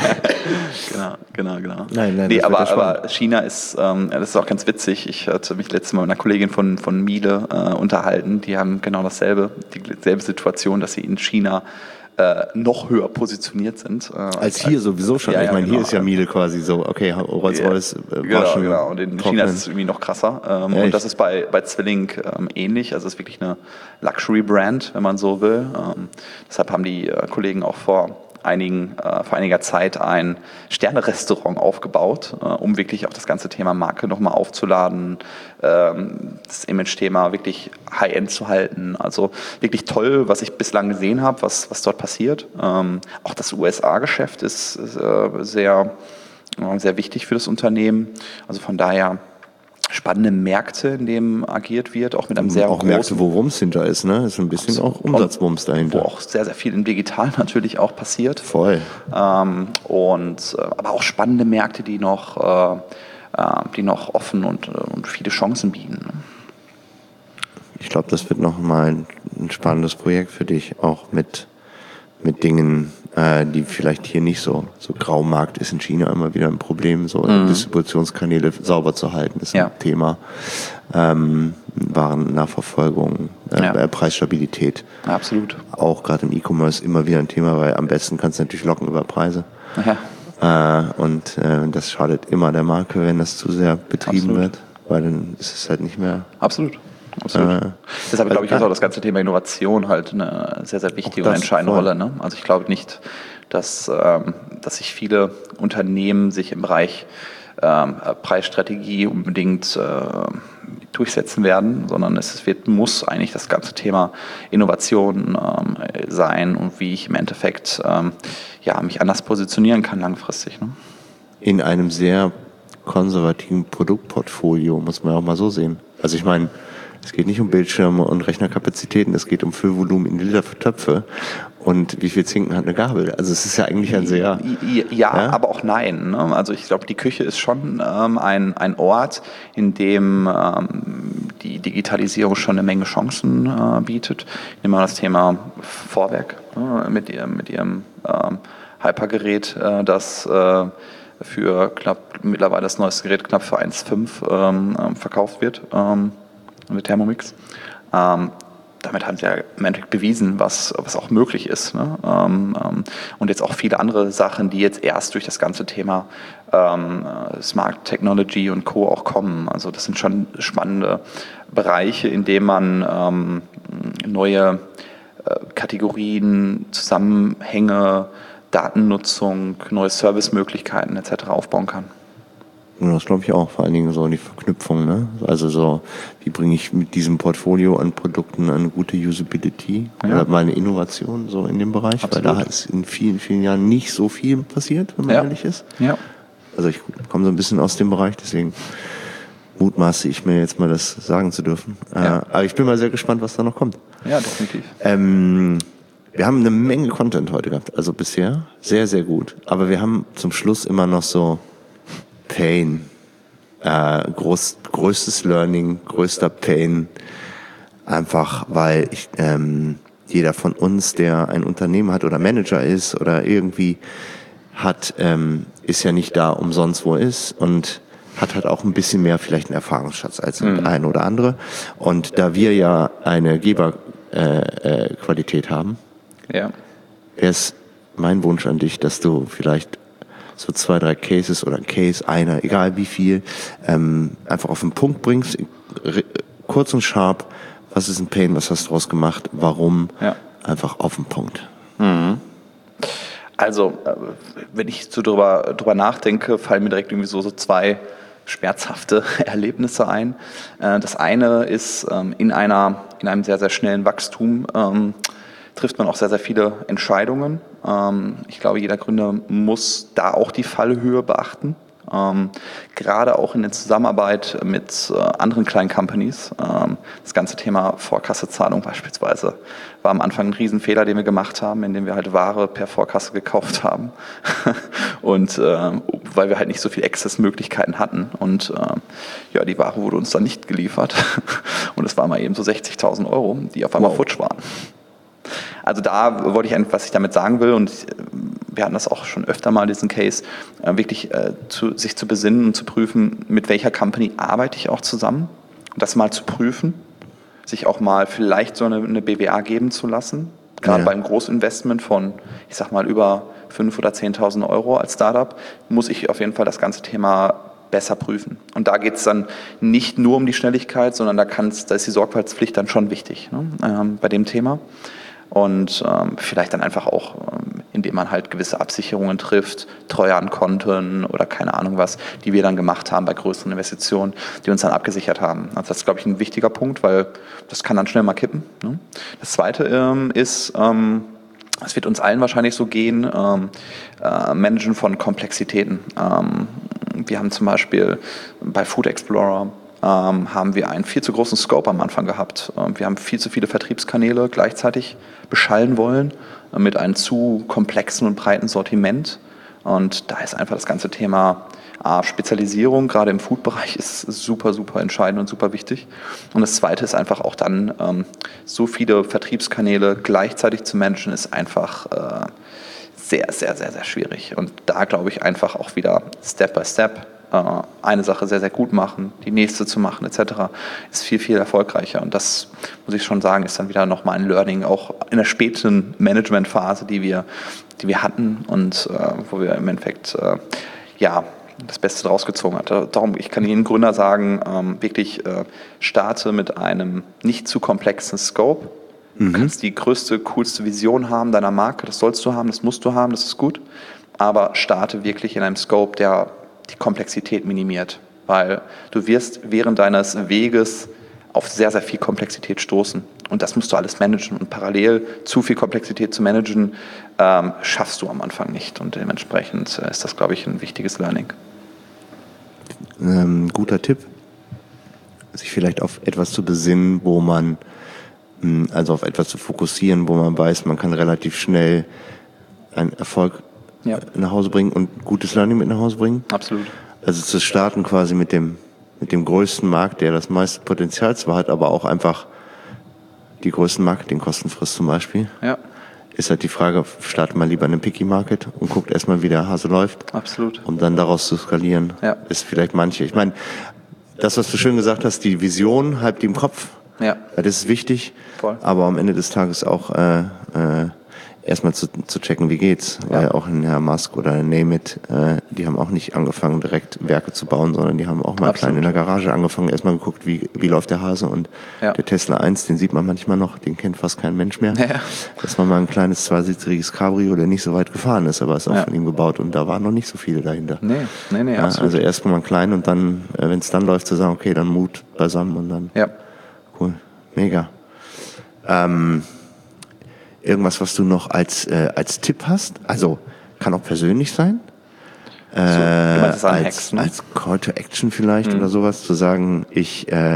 Genau, genau, genau.
Nein, nein,
nee, aber, aber China ist, ähm, das ist auch ganz witzig. Ich hatte mich letztes Mal mit einer Kollegin von, von Miele äh, unterhalten. Die haben genau dasselbe, dieselbe Situation, dass sie in China äh, noch höher positioniert sind. Äh, als,
als hier als, sowieso schon. Ja, ich ja, meine, genau, hier ist ja Miele quasi so, okay, Rolls-Royce,
ja, äh, waschen, genau, genau. Und in trocknen. China ist es irgendwie noch krasser. Ähm, und das ist bei, bei Zwilling ähm, ähnlich. Also es ist wirklich eine Luxury-Brand, wenn man so will. Ähm, deshalb haben die äh, Kollegen auch vor einigen, äh, vor einiger Zeit ein Sterne-Restaurant aufgebaut, äh, um wirklich auch das ganze Thema Marke nochmal aufzuladen, ähm, das Image-Thema wirklich High-End zu halten. Also wirklich toll, was ich bislang gesehen habe, was, was dort passiert. Ähm, auch das U S A-Geschäft ist, ist äh, sehr, äh, sehr wichtig für das Unternehmen. Also von daher spannende Märkte, in denen agiert wird, auch mit einem sehr
auch
großen...
Märkte, wo Wumms hinter ist, ne? Ist ein bisschen auch Umsatzwumms dahinter.
Wo auch sehr, sehr viel im Digital natürlich auch passiert.
Voll.
Ähm, und, äh, aber auch spannende Märkte, die noch, äh, äh, die noch offen und, und viele Chancen bieten.
Ich glaube, das wird nochmal ein, ein spannendes Projekt für dich, auch mit, mit Dingen, äh, die vielleicht hier nicht so, so Graumarkt ist in China immer wieder ein Problem, so mhm. Distributionskanäle sauber zu halten, ist
ja.
ein Thema. Ähm, Warennachverfolgung, äh,
ja.
Preisstabilität.
Ja, absolut.
Auch gerade im E-Commerce immer wieder ein Thema, weil am besten kannst du natürlich locken über Preise. Ja. Äh, und äh, das schadet immer der Marke, wenn das zu sehr betrieben absolut. wird, weil dann ist es halt nicht mehr...
Absolut. Absolut. Äh, Deshalb glaube ich, ist auch das ganze Thema Innovation halt eine sehr, sehr wichtige und entscheidende voll. Rolle. Ne? Also ich glaube nicht, dass, ähm, dass sich viele Unternehmen sich im Bereich ähm, Preisstrategie unbedingt äh, durchsetzen werden, sondern es wird, muss eigentlich das ganze Thema Innovation ähm, sein und wie ich im Endeffekt ähm, ja, mich anders positionieren kann langfristig. Ne?
In einem sehr konservativen Produktportfolio, muss man auch mal so sehen. Also ich meine, es geht nicht um Bildschirme und Rechnerkapazitäten, es geht um Füllvolumen in Litertöpfe und wie viel Zinken hat eine Gabel. Also es ist ja eigentlich ein sehr...
Ja, ja? aber auch nein. Ne? Also ich glaube, die Küche ist schon ähm, ein, ein Ort, in dem ähm, die Digitalisierung schon eine Menge Chancen äh, bietet. Ich nehme mal das Thema Vorwerk äh, mit ihrem, mit ihrem ähm, Hypergerät, äh, das... Äh, für knapp, mittlerweile das neueste Gerät knapp für eins Komma fünf ähm, verkauft wird, ähm, mit Thermomix. Ähm, damit haben sie ja im Endeffekt bewiesen, was, was auch möglich ist. Ne? Ähm, ähm, und jetzt auch viele andere Sachen, die jetzt erst durch das ganze Thema ähm, Smart Technology und Co. auch kommen. Also das sind schon spannende Bereiche, in denen man ähm, neue äh, Kategorien, Zusammenhänge, Datennutzung, neue Servicemöglichkeiten et cetera aufbauen kann.
Ja, das glaube ich auch, vor allen Dingen so die Verknüpfung, ne? Also so, wie bringe ich mit diesem Portfolio an Produkten eine gute Usability ja. oder mal eine Innovation so in dem Bereich, absolut. Weil da ist in vielen, vielen Jahren nicht so viel passiert, wenn man ja. ehrlich ist.
Ja.
Also ich komme so ein bisschen aus dem Bereich, deswegen mutmaße ich mir jetzt mal das sagen zu dürfen. Ja. Äh, aber ich bin mal sehr gespannt, was da noch kommt.
Ja, definitiv.
Ähm, Wir haben eine Menge Content heute gehabt, also bisher sehr, sehr gut. Aber wir haben zum Schluss immer noch so Pain, äh, groß, größtes Learning, größter Pain, einfach weil ich, ähm, jeder von uns, der ein Unternehmen hat oder Manager ist oder irgendwie hat, ähm, ist ja nicht da umsonst, wo er ist und hat halt auch ein bisschen mehr vielleicht einen Erfahrungsschatz als mhm. ein oder andere. Und da wir ja eine Geberqualität äh, äh, haben,
ja.
wäre es mein Wunsch an dich, dass du vielleicht so zwei, drei Cases oder ein Case, einer, egal wie viel, ähm, einfach auf den Punkt bringst, kurz und sharp, was ist ein Pain, was hast du daraus gemacht, warum, ja. einfach auf den Punkt.
Mhm. Also, wenn ich so drüber, drüber nachdenke, fallen mir direkt irgendwie so, so zwei schmerzhafte Erlebnisse ein. Das eine ist, in einer, in einem sehr, sehr schnellen Wachstum ähm, trifft man auch sehr, sehr viele Entscheidungen. Ähm, ich glaube, jeder Gründer muss da auch die Fallhöhe beachten. Ähm, gerade auch in der Zusammenarbeit mit äh, anderen kleinen Companies. Ähm, das ganze Thema Vorkassezahlung beispielsweise war am Anfang ein Riesenfehler, den wir gemacht haben, indem wir halt Ware per Vorkasse gekauft haben. Und äh, weil wir halt nicht so viel Access-Möglichkeiten hatten. Und äh, ja, die Ware wurde uns dann nicht geliefert. Und es waren mal eben so sechzigtausend Euro, die auf einmal wow. futsch waren. Also da wollte ich eigentlich, was ich damit sagen will, und wir hatten das auch schon öfter mal, diesen Case, wirklich äh, zu, sich zu besinnen und zu prüfen, mit welcher Company arbeite ich auch zusammen, das mal zu prüfen, sich auch mal vielleicht so eine, eine B W A geben zu lassen, gerade ja. beim Großinvestment von, ich sag mal, über fünftausend oder zehntausend Euro als Startup, muss ich auf jeden Fall das ganze Thema besser prüfen. Und da geht es dann nicht nur um die Schnelligkeit, sondern da, kann's, da ist die Sorgfaltspflicht dann schon wichtig, ne, ähm, bei dem Thema. Und ähm, vielleicht dann einfach auch ähm, indem man halt gewisse Absicherungen trifft, Treuhandkonten oder keine Ahnung was, die wir dann gemacht haben bei größeren Investitionen, die uns dann abgesichert haben. Also das ist, glaube ich, ein wichtiger Punkt, weil das kann dann schnell mal kippen. Ne? Das Zweite ähm, ist, ähm, es wird uns allen wahrscheinlich so gehen, ähm, äh, Managen von Komplexitäten. Ähm, wir haben zum Beispiel bei Food Explorer ähm, haben wir einen viel zu großen Scope am Anfang gehabt. Ähm, wir haben viel zu viele Vertriebskanäle gleichzeitig beschallen wollen äh, mit einem zu komplexen und breiten Sortiment. Und da ist einfach das ganze Thema A, Spezialisierung, gerade im Food-Bereich, ist super, super entscheidend und super wichtig. Und das Zweite ist einfach auch dann, ähm, so viele Vertriebskanäle gleichzeitig zu managen, ist einfach äh, sehr, sehr, sehr, sehr schwierig. Und da glaube ich einfach auch wieder Step by Step äh, eine Sache sehr, sehr gut machen, die nächste zu machen et cetera ist viel, viel erfolgreicher. Und das, muss ich schon sagen, ist dann wieder nochmal ein Learning, auch in der späten Managementphase, die wir, die wir hatten und äh, wo wir im Endeffekt, äh, ja, das Beste draus gezogen hat. Darum, ich kann Ihnen Gründer sagen, ähm, wirklich äh, starte mit einem nicht zu komplexen Scope. Du mhm. kannst die größte, coolste Vision haben deiner Marke, das sollst du haben, das musst du haben, das ist gut. Aber starte wirklich in einem Scope, der die Komplexität minimiert. Weil du wirst während deines Weges auf sehr, sehr viel Komplexität stoßen. Und das musst du alles managen. Und parallel zu viel Komplexität zu managen, ähm, schaffst du am Anfang nicht. Und dementsprechend ist das, glaube ich, ein wichtiges Learning.
Ähm, guter Tipp, sich vielleicht auf etwas zu besinnen, wo man, also auf etwas zu fokussieren, wo man weiß, man kann relativ schnell einen Erfolg ja. nach Hause bringen und gutes Learning mit nach Hause bringen.
Absolut.
Also zu starten quasi mit dem mit dem größten Markt, der das meiste Potenzial zwar hat, aber auch einfach die größten Marketingkosten frisst zum Beispiel.
Ja.
Ist halt die Frage, startet man lieber in einem Picky-Market und guckt erstmal, wie der Hase läuft.
Absolut.
Um dann daraus zu skalieren. Ja. Ist vielleicht manche. Ich meine, das, was du schön gesagt hast, die Vision halb die im Kopf.
Ja.
Das ist wichtig.
Voll.
Aber am Ende des Tages auch äh, äh, erstmal zu, zu checken, wie geht's. Ja. Weil auch ein Herr Musk oder ein Name It, äh, die haben auch nicht angefangen, direkt Werke zu bauen, sondern die haben auch mal Absolut. klein in der Garage angefangen, erstmal geguckt, wie, wie läuft der Hase. Und ja. der Tesla eins, den sieht man manchmal noch, den kennt fast kein Mensch mehr. Ja. Das war mal ein kleines zweisitzriges Cabrio, der nicht so weit gefahren ist, aber ist auch ja. von ihm gebaut und da waren noch nicht so viele dahinter.
Nee, nee, nee,
ja, also erstmal mal klein und dann, äh, wenn es dann läuft, zu sagen, okay, dann Mut beisammen und dann.
Ja.
Cool, mega. Ähm, Irgendwas, was du noch als, äh, als Tipp hast? Also, kann auch persönlich sein. Äh, so, du meinst das als, Hacks, ne? Als Call to Action vielleicht mhm. oder sowas, zu sagen, ich, äh,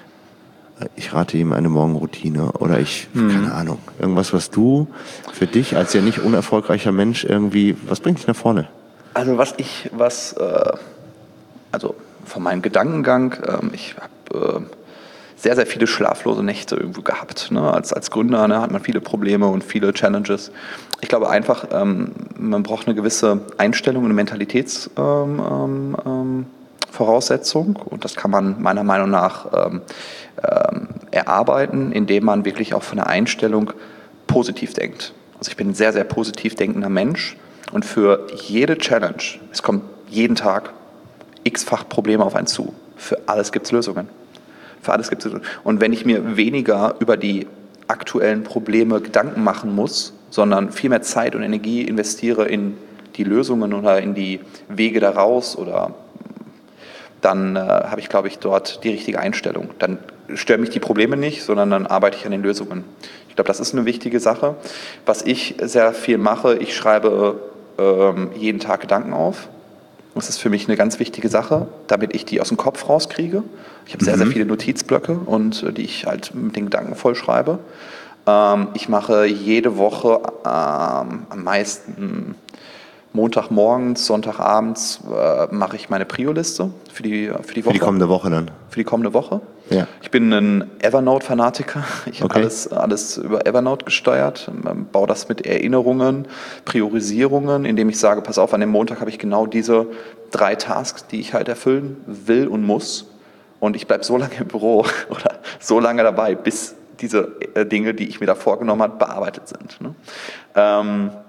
ich rate ihm eine Morgenroutine oder ich, mhm. keine Ahnung, irgendwas, was du für dich als ja nicht unerfolgreicher Mensch irgendwie, was bringt dich nach vorne?
Also, was ich, was, äh, also von meinem Gedankengang, ähm, ich habe, äh, sehr, sehr viele schlaflose Nächte irgendwo gehabt. Ne? Als, als Gründer ne, hat man viele Probleme und viele Challenges. Ich glaube einfach, ähm, man braucht eine gewisse Einstellung, eine Mentalitätsvoraussetzung ähm, ähm, und das kann man meiner Meinung nach ähm, ähm, erarbeiten, indem man wirklich auch von der Einstellung positiv denkt. Also ich bin ein sehr, sehr positiv denkender Mensch und für jede Challenge, es kommt jeden Tag x-fach Probleme auf einen zu. Für alles gibt es Lösungen. Für alles gibt es. Und wenn ich mir weniger über die aktuellen Probleme Gedanken machen muss, sondern viel mehr Zeit und Energie investiere in die Lösungen oder in die Wege daraus, oder dann äh, habe ich, glaube ich, dort die richtige Einstellung. Dann stören mich die Probleme nicht, sondern dann arbeite ich an den Lösungen. Ich glaube, das ist eine wichtige Sache. Was ich sehr viel mache, ich schreibe ähm, jeden Tag Gedanken auf. Das ist für mich eine ganz wichtige Sache, damit ich die aus dem Kopf rauskriege. Ich habe sehr, mhm. sehr viele Notizblöcke, und die ich halt mit den Gedanken vollschreibe. Ähm, ich mache jede Woche ähm, am meisten Montagmorgens, Sonntagabends äh, mache ich meine Prio-Liste für die, für die Woche.
Für die kommende Woche dann?
Für die kommende Woche.
Ja.
Ich bin ein Evernote-Fanatiker. Ich habe
okay.
alles, alles über Evernote gesteuert, baue das mit Erinnerungen, Priorisierungen, indem ich sage, pass auf, an dem Montag habe ich genau diese drei Tasks, die ich halt erfüllen will und muss. Und ich bleibe so lange im Büro oder so lange dabei, bis diese Dinge, die ich mir da vorgenommen habe, bearbeitet sind. Ne? Ähm,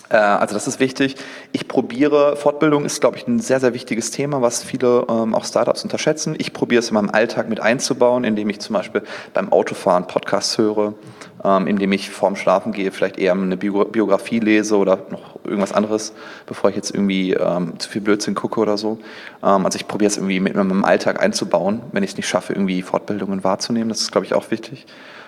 Also das ist wichtig. Ich probiere, Fortbildung ist, glaube ich, ein sehr, sehr wichtiges Thema, was viele ähm, auch Startups unterschätzen. Ich probiere es in meinem Alltag mit einzubauen, indem ich zum Beispiel beim Autofahren Podcasts höre, ähm, indem ich vorm Schlafen gehe, vielleicht eher eine Bio- Biografie lese oder noch irgendwas anderes, bevor ich jetzt irgendwie ähm, zu viel Blödsinn gucke oder so. Ähm, also ich probiere es irgendwie mit meinem Alltag einzubauen, wenn ich es nicht schaffe, irgendwie Fortbildungen wahrzunehmen. Das ist, glaube ich, auch wichtig.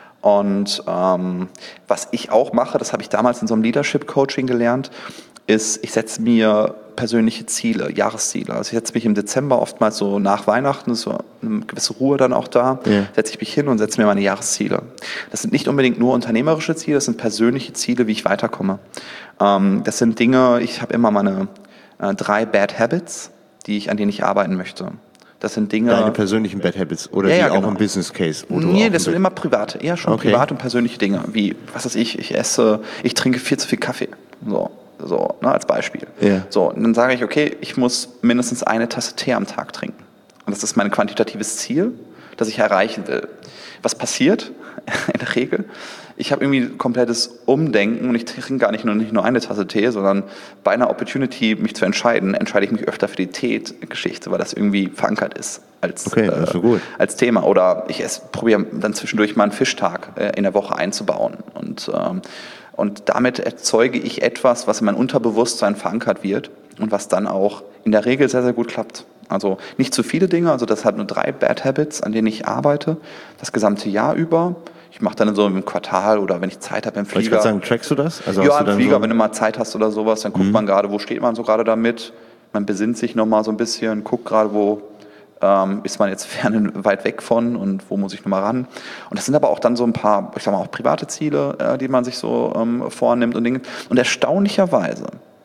Und ähm, was ich auch mache, das habe ich damals in so einem Leadership-Coaching gelernt, ist, ich setze mir persönliche Ziele, Jahresziele. Also ich setze mich im Dezember oftmals so nach Weihnachten, ist so eine gewisse Ruhe dann auch da, ja. setze ich mich hin und setze mir meine Jahresziele. Das sind nicht unbedingt nur unternehmerische Ziele, das sind persönliche Ziele, wie ich weiterkomme. Ähm, das sind Dinge, ich habe immer meine äh, drei Bad Habits, die ich, an denen ich arbeiten möchte. Das sind Dinge.
Deine persönlichen Bad Habits oder
ja,
die
ja,
auch
genau.
im Business Case? Wo
Nee,
du
das sind immer private, eher schon
okay.
private und persönliche Dinge, wie, was weiß ich, ich esse, ich trinke viel zu viel Kaffee, so, so, ne, als Beispiel.
Ja.
So, und dann sage ich, okay, ich muss mindestens eine Tasse Tee am Tag trinken. Und das ist mein quantitatives Ziel, das ich erreichen will. Was passiert in der Regel? Ich habe irgendwie ein komplettes Umdenken und ich trinke gar nicht nur, nicht nur eine Tasse Tee, sondern bei einer Opportunity, mich zu entscheiden, entscheide ich mich öfter für die Tee-Geschichte, weil das irgendwie verankert ist als,
okay, das ist so gut.
äh, als Thema. Oder ich probiere dann zwischendurch mal einen Fischtag äh, in der Woche einzubauen. Und, ähm, und damit erzeuge ich etwas, was in mein Unterbewusstsein verankert wird und was dann auch in der Regel sehr, sehr gut klappt. Also nicht zu viele Dinge, also das hat nur drei Bad Habits, an denen ich arbeite, das gesamte Jahr über. Ich mache dann so im Quartal oder wenn ich Zeit habe im Flieger.
Ich würde sagen, trackst du das? Also
ja,
hast du
im
dann
Flieger,
so
wenn du mal Zeit hast oder sowas, dann guckt mhm. man gerade, wo steht man so gerade damit. Man besinnt sich nochmal so ein bisschen, guckt gerade, wo ähm, ist man jetzt fern weit weg von und wo muss ich nochmal ran. Und das sind aber auch dann so ein paar, ich sag mal, auch private Ziele, äh, die man sich so ähm, vornimmt und Dinge. Und erstaunlicherweise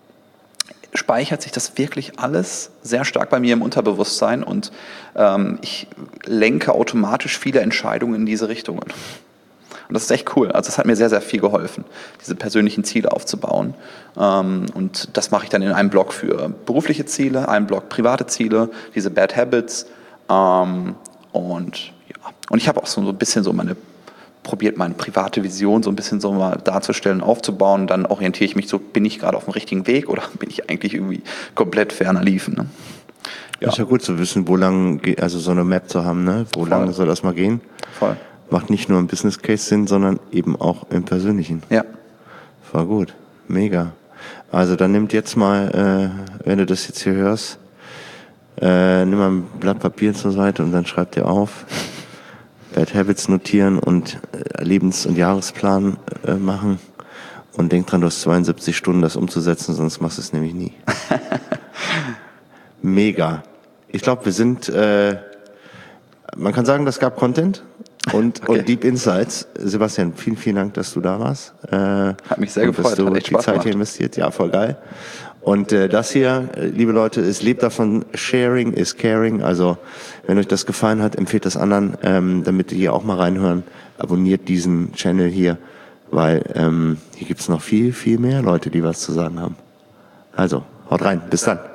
speichert sich das wirklich alles sehr stark bei mir im Unterbewusstsein und ähm, ich lenke automatisch viele Entscheidungen in diese Richtungen. Und das ist echt cool. Also das hat mir sehr, sehr viel geholfen, diese persönlichen Ziele aufzubauen. Ähm, und das mache ich dann in einem Blog für berufliche Ziele, einem Blog private Ziele, diese Bad Habits. Ähm, und ja, und ich habe auch so ein bisschen so meine probiert meine private Vision so ein bisschen so mal darzustellen, aufzubauen. Dann orientiere ich mich so, bin ich gerade auf dem richtigen Weg oder bin ich eigentlich irgendwie komplett ferner liefen. Ne?
Ja. Ist ja gut zu wissen, wo lang, also so eine Map zu haben, ne? Wo lange soll das mal gehen?
Voll.
Macht nicht nur im Business Case Sinn, sondern eben auch im Persönlichen.
Ja.
War gut. Mega. Also dann nimmt jetzt mal, äh, wenn du das jetzt hier hörst, äh, nimm mal ein Blatt Papier zur Seite und dann schreib dir auf, Bad Habits notieren und äh, Lebens- und Jahresplan äh, machen und denk dran, du hast zweiundsiebzig Stunden, das umzusetzen, sonst machst du es nämlich nie. Mega. Ich glaube, wir sind, äh, man kann sagen, das gab Content. Und, okay. und Deep Insights. Sebastian, vielen, vielen Dank, dass du da warst. Äh,
Hat mich sehr gefreut,
du
hat echt
die
Spaß
Zeit
gemacht.
hier investiert. Ja, voll geil. Und äh, das hier, äh, liebe Leute, es lebt davon, Sharing is Caring. Also, wenn euch das gefallen hat, empfehlt das anderen, ähm, damit die hier auch mal reinhören. Abonniert diesen Channel hier, weil ähm, hier gibt's noch viel, viel mehr Leute, die was zu sagen haben. Also, haut rein. Bis dann.